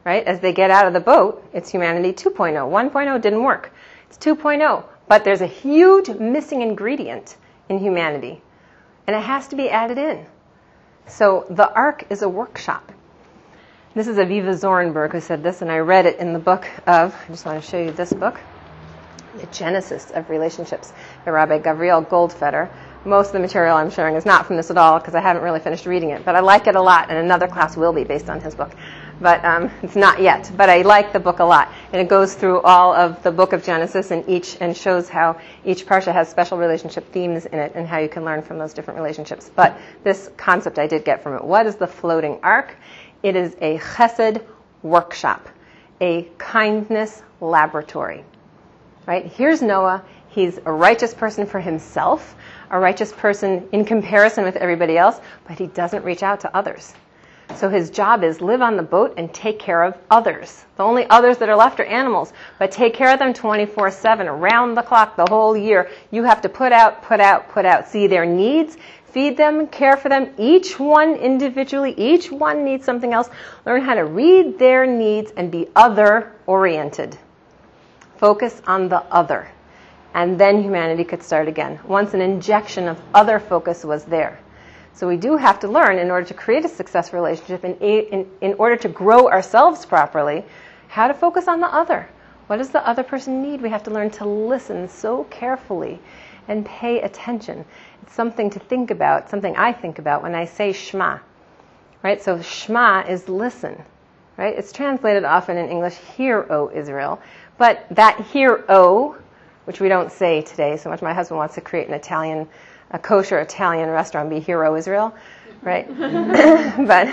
right? As they get out of the boat, it's humanity two point oh. one point oh didn't work. It's two point oh. But there's a huge missing ingredient in humanity, and it has to be added in. So the ark is a workshop. This is Aviva Zornberg who said this, and I read it in the book of, I just want to show you this book, The Genesis of Relationships by Rabbi Gavriel Goldfeder. Most of the material I'm sharing is not from this at all because I haven't really finished reading it, but I like it a lot, and another class will be based on his book. But um, it's not yet. But I like the book a lot, and it goes through all of the book of Genesis and each and shows how each parsha has special relationship themes in it and how you can learn from those different relationships. But this concept I did get from it. What is the floating ark? It is a chesed workshop, a kindness laboratory. Right? Here's Noah. He's a righteous person for himself, a righteous person in comparison with everybody else, but he doesn't reach out to others. So his job is live on the boat and take care of others. The only others that are left are animals, but take care of them twenty-four seven, around the clock, the whole year. You have to put out, put out, put out. See their needs, feed them, care for them, each one individually. Each one needs something else. Learn how to read their needs and be other-oriented. Focus on the other. And then humanity could start again, once an injection of other focus was there. So we do have to learn, in order to create a successful relationship, in, in, in order to grow ourselves properly, how to focus on the other. What does the other person need? We have to learn to listen so carefully and pay attention. It's something to think about, something I think about when I say Shema. Right? So Shema is listen. Right? It's translated often in English, hear, O Israel. But that hear, O, which we don't say today so much. My husband wants to create an Italian, a kosher Italian restaurant, be Hear, O Israel, right? but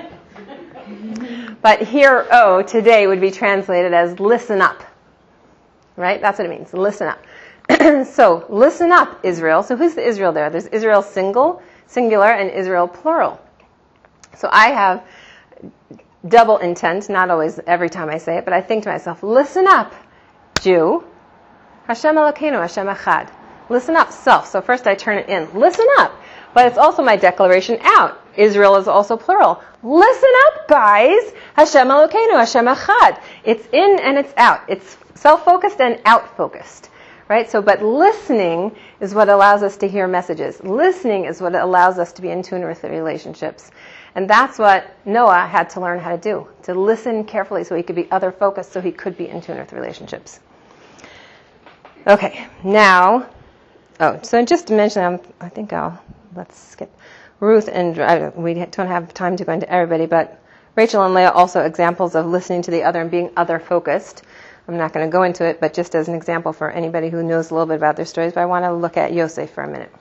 but Hear, O today would be translated as listen up, right? That's what it means, listen up. So listen up, Israel. So who's the Israel there? There's Israel single, singular, and Israel plural. So I have double intent, not always every time I say it, but I think to myself, listen up, Jew. Hashem Elokeinu, Hashem Echad. Listen up, self. So first I turn it in. Listen up. But it's also my declaration out. Israel is also plural. Listen up, guys. Hashem Elokeinu, Hashem Echad. It's in and it's out. It's self-focused and out-focused. Right? So, but listening is what allows us to hear messages. Listening is what allows us to be in tune with the relationships. And that's what Noah had to learn how to do. To listen carefully so he could be other-focused, so he could be in tune with relationships. Okay, now, oh, so just to mention, um, I think I'll, let's skip Ruth, and uh, we don't have time to go into everybody, but Rachel and Leah also examples of listening to the other and being other-focused. I'm not going to go into it, but just as an example for anybody who knows a little bit about their stories, but I want to look at Yosef for a minute.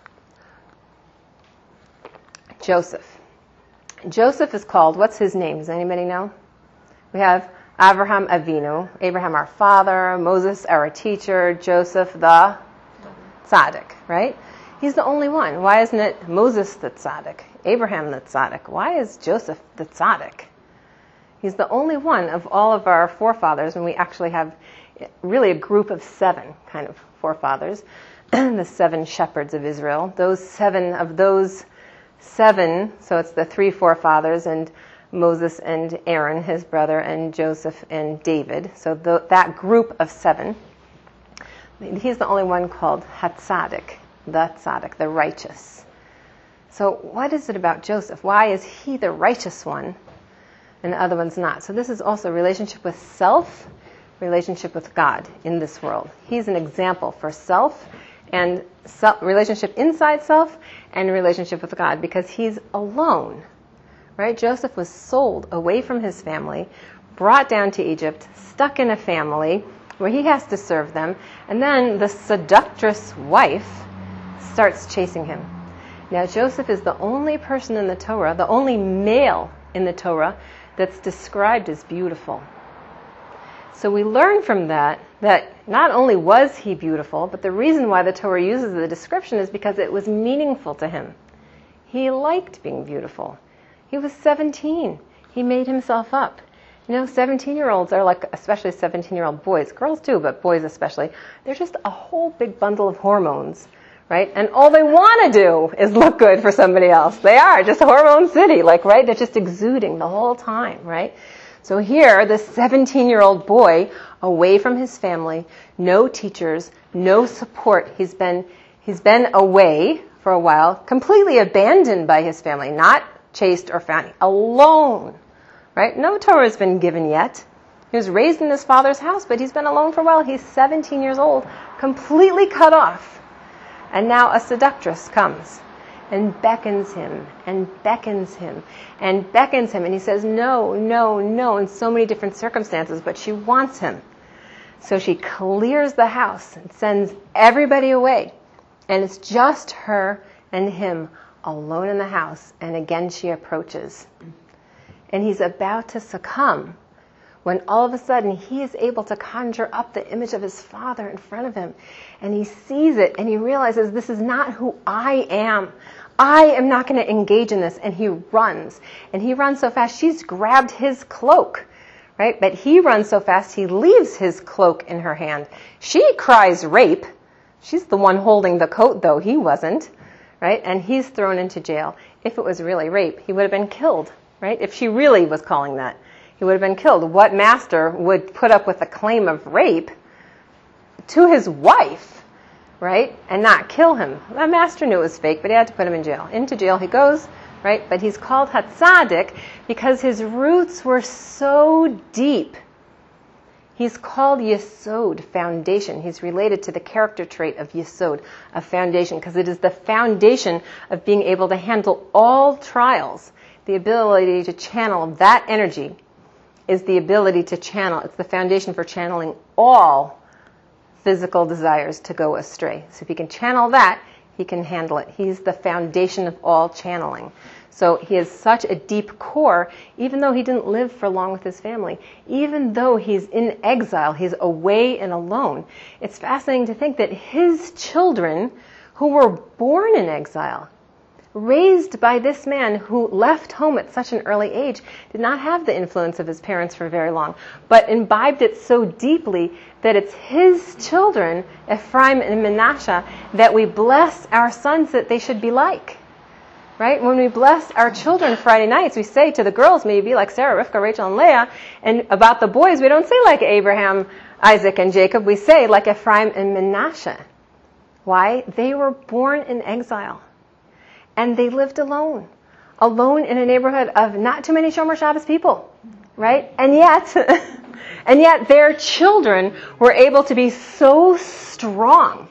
Joseph. Joseph is called, what's his name? Does anybody know? We have Avraham Avinu, Abraham our father, Moses our teacher, Joseph the tzaddik, right? He's the only one. Why isn't it Moses the tzaddik, Abraham the tzaddik? Why is Joseph the tzaddik? He's the only one of all of our forefathers, and we actually have really a group of seven kind of forefathers, the seven shepherds of Israel. Those seven of those seven, so it's the three forefathers, and Moses and Aaron, his brother, and Joseph and David. So the, that group of seven, he's the only one called Hatzadik, the Tzaddik, the righteous. So what is it about Joseph? Why is he the righteous one and the other one's not? So this is also relationship with self, relationship with God in this world. He's an example for self and self, relationship inside self and relationship with God, because he's alone. Right? Joseph was sold away from his family, brought down to Egypt, stuck in a family where he has to serve them, and then the seductress wife starts chasing him. Now Joseph is the only person in the Torah, the only male in the Torah that's described as beautiful. So we learn from that that not only was he beautiful, but the reason why the Torah uses the description is because it was meaningful to him. He liked being beautiful. He was seventeen. He made himself up. You know, seventeen-year-olds are like, especially seventeen-year-old boys, girls too, but boys especially, they're just a whole big bundle of hormones, right? And all they want to do is look good for somebody else. They are just hormone city, like, right? They're just exuding the whole time, right? So here, this seventeen-year-old boy, away from his family, no teachers, no support. He's been, he's been away for a while, completely abandoned by his family, not chased or found, alone, right? No Torah has been given yet. He was raised in his father's house, but he's been alone for a while. He's seventeen years old, completely cut off. And now a seductress comes and beckons him and beckons him and beckons him. And he says, no, no, no, in so many different circumstances, but she wants him. So she clears the house and sends everybody away. And it's just her and him alone in the house. And again she approaches. And he's about to succumb when all of a sudden he is able to conjure up the image of his father in front of him. And he sees it and he realizes, this is not who I am. I am not going to engage in this. And he runs. And he runs so fast, she's grabbed his cloak. Right? But he runs so fast, he leaves his cloak in her hand. She cries rape. She's the one holding the coat, though he wasn't. Right? And he's thrown into jail. If it was really rape, he would have been killed. Right? If she really was calling that, he would have been killed. What master would put up with a claim of rape to his wife, right, and not kill him? That master knew it was fake, but he had to put him in jail. Into jail he goes, right? But he's called Hatzadik because his roots were so deep. He's called Yesod, foundation. He's related to the character trait of Yesod, a foundation, because it is the foundation of being able to handle all trials. The ability to channel that energy is the ability to channel. It's the foundation for channeling all physical desires to go astray. So if he can channel that, he can handle it. He's the foundation of all channeling. So he has such a deep core, even though he didn't live for long with his family, even though he's in exile, he's away and alone. It's fascinating to think that his children, who were born in exile, raised by this man who left home at such an early age, did not have the influence of his parents for very long, but imbibed it so deeply that it's his children, Ephraim and Manasseh, that we bless our sons that they should be like. Right? When we bless our children Friday nights, we say to the girls, may you be like Sarah, Rivka, Rachel, and Leah. And about the boys, we don't say like Abraham, Isaac, and Jacob. We say like Ephraim and Manasseh. Why? They were born in exile. And they lived alone. Alone in a neighborhood of not too many Shomer Shabbos people. Right? And yet, and yet their children were able to be so strong,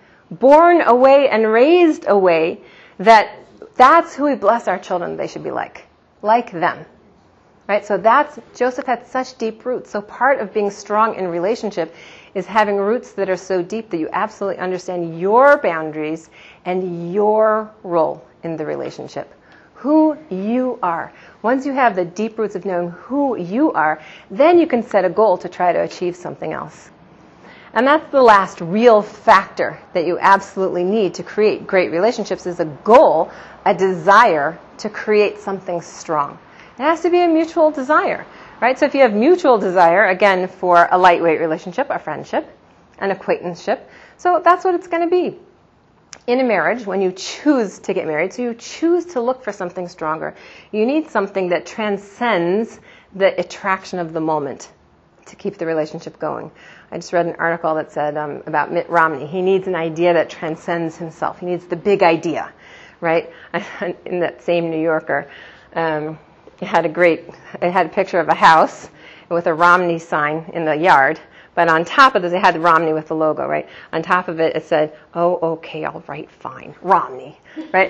born away and raised away, that that's who we bless our children they should be like. Like them. Right? So that's, Joseph had such deep roots. So part of being strong in relationship is having roots that are so deep that you absolutely understand your boundaries and your role in the relationship. Who you are. Once you have the deep roots of knowing who you are, then you can set a goal to try to achieve something else. And that's the last real factor that you absolutely need to create great relationships, is a goal, a desire to create something strong. It has to be a mutual desire, right? So if you have mutual desire, again, for a lightweight relationship, a friendship, an acquaintanceship, so that's what it's going to be. In a marriage, when you choose to get married, so you choose to look for something stronger, you need something that transcends the attraction of the moment to keep the relationship going. I just read an article that said um, about Mitt Romney. He needs an idea that transcends himself. He needs the big idea, right? In that same New Yorker, um, it had a great, it had a picture of a house with a Romney sign in the yard, but on top of it, it had Romney with the logo, right? On top of it, it said, oh, okay, all right, fine, Romney, right?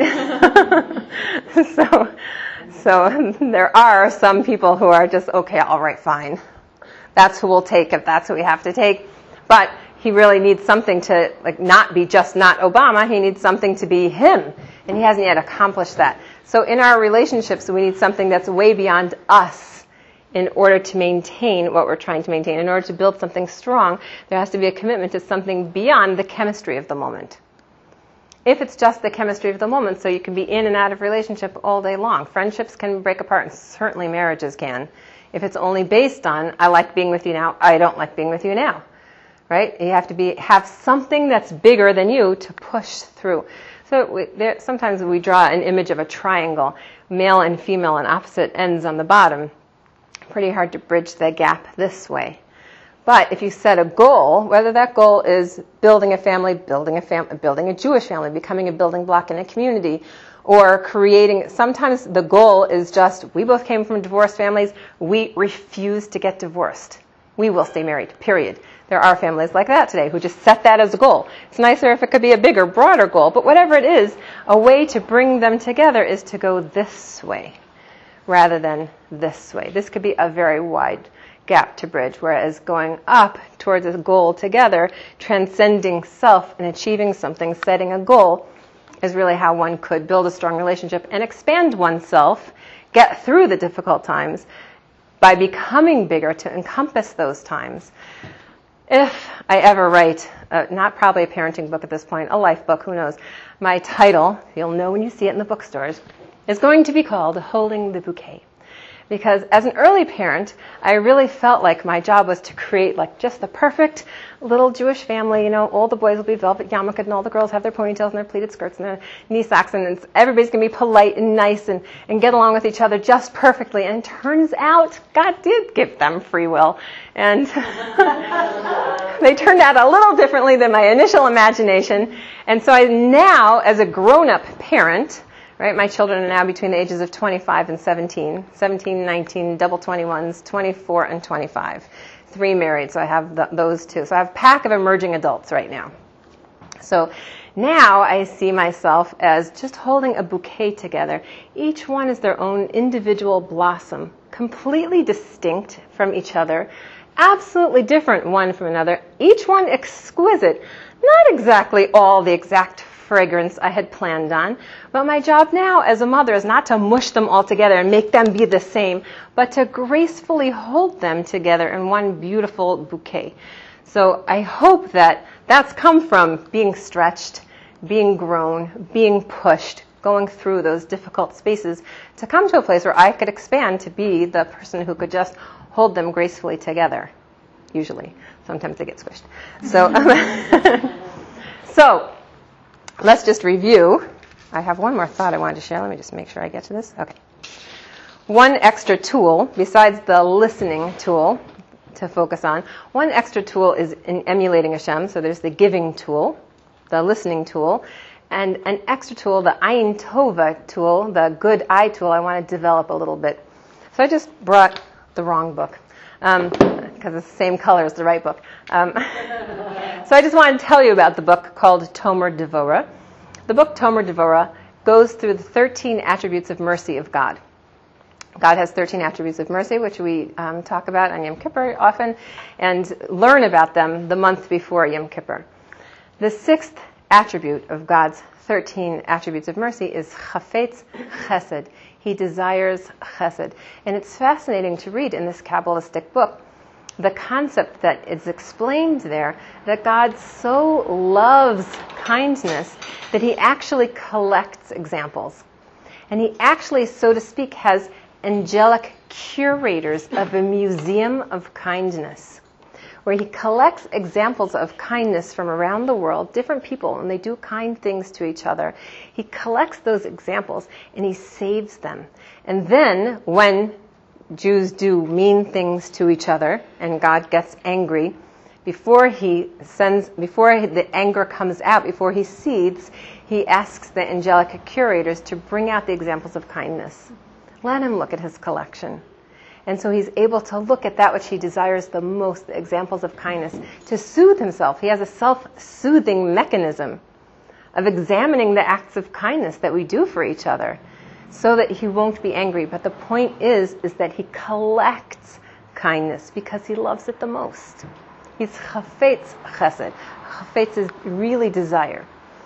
so, so there are some people who are just, okay, all right, fine. That's who we'll take if that's who we have to take. But he really needs something to, like, not be just not Obama. He needs something to be him. And he hasn't yet accomplished that. So in our relationships, we need something that's way beyond us in order to maintain what we're trying to maintain. In order to build something strong, there has to be a commitment to something beyond the chemistry of the moment. If it's just the chemistry of the moment, so you can be in and out of relationship all day long. Friendships can break apart, and certainly marriages can. If it's only based on, I like being with you now, I don't like being with you now, right? You have to be have something that's bigger than you to push through. So we, there, sometimes we draw an image of a triangle, male and female on opposite ends on the bottom. pretty hard to bridge the gap this way. But if you set a goal, whether that goal is building a family, building a fam- building a Jewish family, becoming a building block in a community, or creating, sometimes the goal is just, we both came from divorced families, we refuse to get divorced. We will stay married, period. There are families like that today who just set that as a goal. It's nicer if it could be a bigger, broader goal, but whatever it is, a way to bring them together is to go this way rather than this way. This could be a very wide gap to bridge, whereas going up towards a goal together, transcending self and achieving something, setting a goal, is really how one could build a strong relationship and expand oneself, get through the difficult times by becoming bigger to encompass those times. If I ever write, uh, not probably a parenting book at this point, a life book, who knows, my title, you'll know when you see it in the bookstores, is going to be called Holding the Bouquet. Because as an early parent, I really felt like my job was to create like just the perfect little Jewish family. You know, all the boys will be velvet yarmulke and all the girls have their ponytails and their pleated skirts and their knee socks, and it's, everybody's going to be polite and nice and, and get along with each other just perfectly. And it turns out God did give them free will. And they turned out a little differently than my initial imagination. And so I now, as a grown-up parent, right, my children are now between the ages of twenty-five and seventeen, seventeen, nineteen, double twenty-ones, twenty-four, and twenty-five. Three married, so I have the, those two. So I have a pack of emerging adults right now. So now I see myself as just holding a bouquet together. Each one is their own individual blossom, completely distinct from each other, absolutely different one from another, each one exquisite, not exactly all the exact fragrance I had planned on. But my job now as a mother is not to mush them all together and make them be the same, but to gracefully hold them together in one beautiful bouquet. So I hope that that's come from being stretched, being grown, being pushed, going through those difficult spaces to come to a place where I could expand to be the person who could just hold them gracefully together. Usually. Sometimes they get squished. So, um, so let's just review. I have one more thought I wanted to share. Let me just make sure I get to this. Okay. One extra tool, besides the listening tool to focus on, one extra tool is in emulating Hashem. So there's the giving tool, the listening tool, and an extra tool, the Ayin Tova tool, the good eye tool, I want to develop a little bit. So I just brought the wrong book, um, because it's the same color as the right book. Um, so I just want to tell you about the book called Tomer Devorah. The book Tomer Devorah goes through the thirteen attributes of mercy of God. God has thirteen attributes of mercy, which we um, talk about on Yom Kippur often, and learn about them the month before Yom Kippur. The sixth attribute of God's thirteen attributes of mercy is Chafetz Chesed. He desires chesed. And it's fascinating to read in this Kabbalistic book the concept that is explained there, that God so loves kindness that he actually collects examples. And he actually, so to speak, has angelic curators of a museum of kindness, where he collects examples of kindness from around the world, different people, and they do kind things to each other. He collects those examples and he saves them. And then when Jews do mean things to each other and God gets angry, before he sends, before the anger comes out, before he seethes, he asks the angelic curators to bring out the examples of kindness. Let him look at his collection. And so he's able to look at that which he desires the most, the examples of kindness, to soothe himself. He has a self-soothing mechanism of examining the acts of kindness that we do for each other so that he won't be angry. But the point is, is that he collects kindness because he loves it the most. He's chafetz chesed. Chafetz is really desire.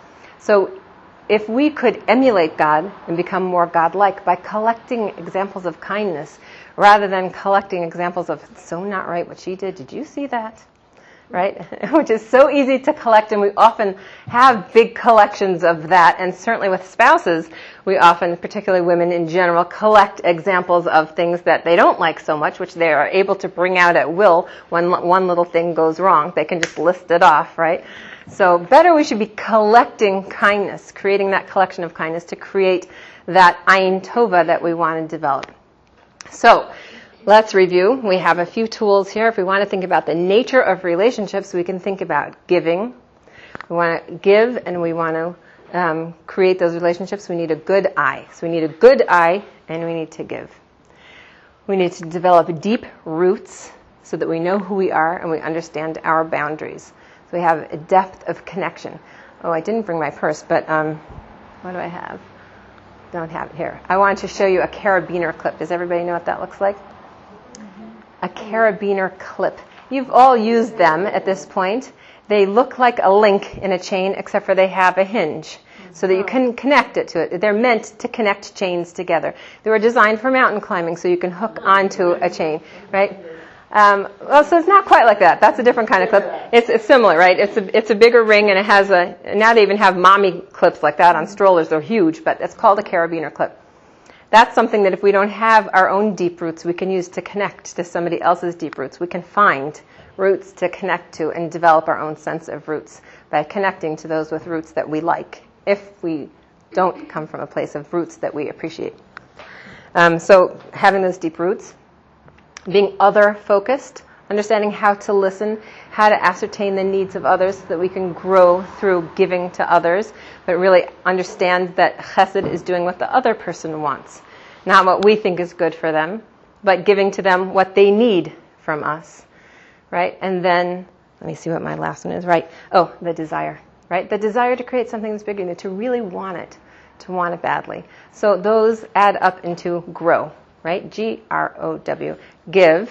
So if we could emulate God and become more God-like by collecting examples of kindness rather than collecting examples of, it's so not right what she did, did you see that? Right? Which is so easy to collect, and we often have big collections of that, and certainly with spouses, we often, particularly women in general, collect examples of things that they don't like so much, which they are able to bring out at will when one little thing goes wrong. They can just list it off, right? So better we should be collecting kindness, creating that collection of kindness to create that Ayin Tova that we want to develop. So Let's review. We have a few tools here. If we want to think about the nature of relationships, we can think about giving. We want to give and we want to um, create those relationships. We need a good eye. So we need a good eye and we need to give. We need to develop deep roots so that we know who we are and we understand our boundaries. So we have a depth of connection. Oh, I didn't bring my purse, but um, what do I have? Don't have it here. I wanted to show you a carabiner clip. Does everybody know what that looks like? A carabiner clip. You've all used them at this point. They look like a link in a chain, except for they have a hinge, so that you can connect it to it. They're meant to connect chains together. They were designed for mountain climbing, so you can hook onto a chain, right? Um, well, so it's not quite like that. That's a different kind of clip. It's, it's similar, right? It's a, it's a bigger ring, and it has a, now they even have mommy clips like that on strollers. They're huge, but it's called a carabiner clip. That's something that if we don't have our own deep roots, we can use to connect to somebody else's deep roots. We can find roots to connect to and develop our own sense of roots by connecting to those with roots that we like, if we don't come from a place of roots that we appreciate. Um, so having those deep roots, being other-focused, understanding how to listen, how to ascertain the needs of others so that we can grow through giving to others, but really understand that chesed is doing what the other person wants, not what we think is good for them, but giving to them what they need from us, right? And then, let me see what my last one is, right? Oh, the desire, right? The desire to create something that's bigger than you, to really want it, to want it badly. So those add up into grow, right? G R O W, give,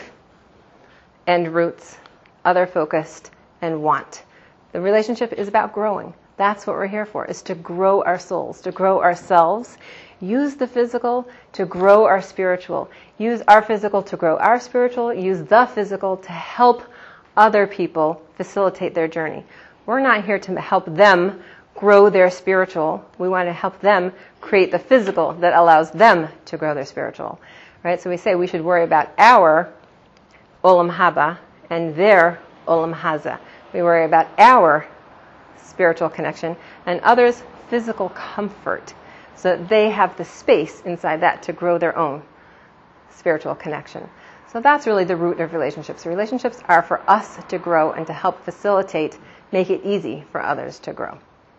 and roots, other-focused, and want. The relationship is about growing. That's what we're here for, is to grow our souls, to grow ourselves. Use the physical to grow our spiritual. Use our physical to grow our spiritual. Use the physical to help other people facilitate their journey. We're not here to help them grow their spiritual. We want to help them create the physical that allows them to grow their spiritual. Right? So we say we should worry about our Olam Haba and their Olam Haza. We worry about our spiritual connection and others' physical comfort so that they have the space inside that to grow their own spiritual connection. So that's really the root of relationships. Relationships are for us to grow and to help facilitate, make it easy for others to grow.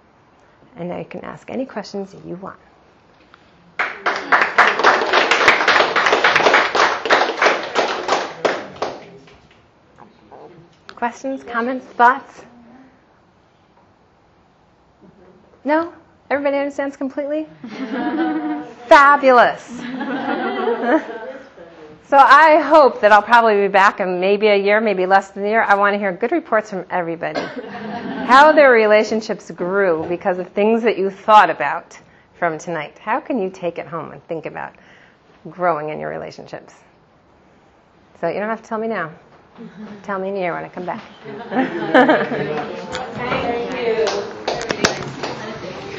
And now you can ask any questions you want. Questions, comments, thoughts? No? Everybody understands completely? Fabulous. So I hope that I'll probably be back in maybe a year, maybe less than a year. I want to hear good reports from everybody. How their relationships grew because of things that you thought about from tonight. How can you take it home and think about growing in your relationships? So you don't have to tell me now. Tell me in a year when I come back.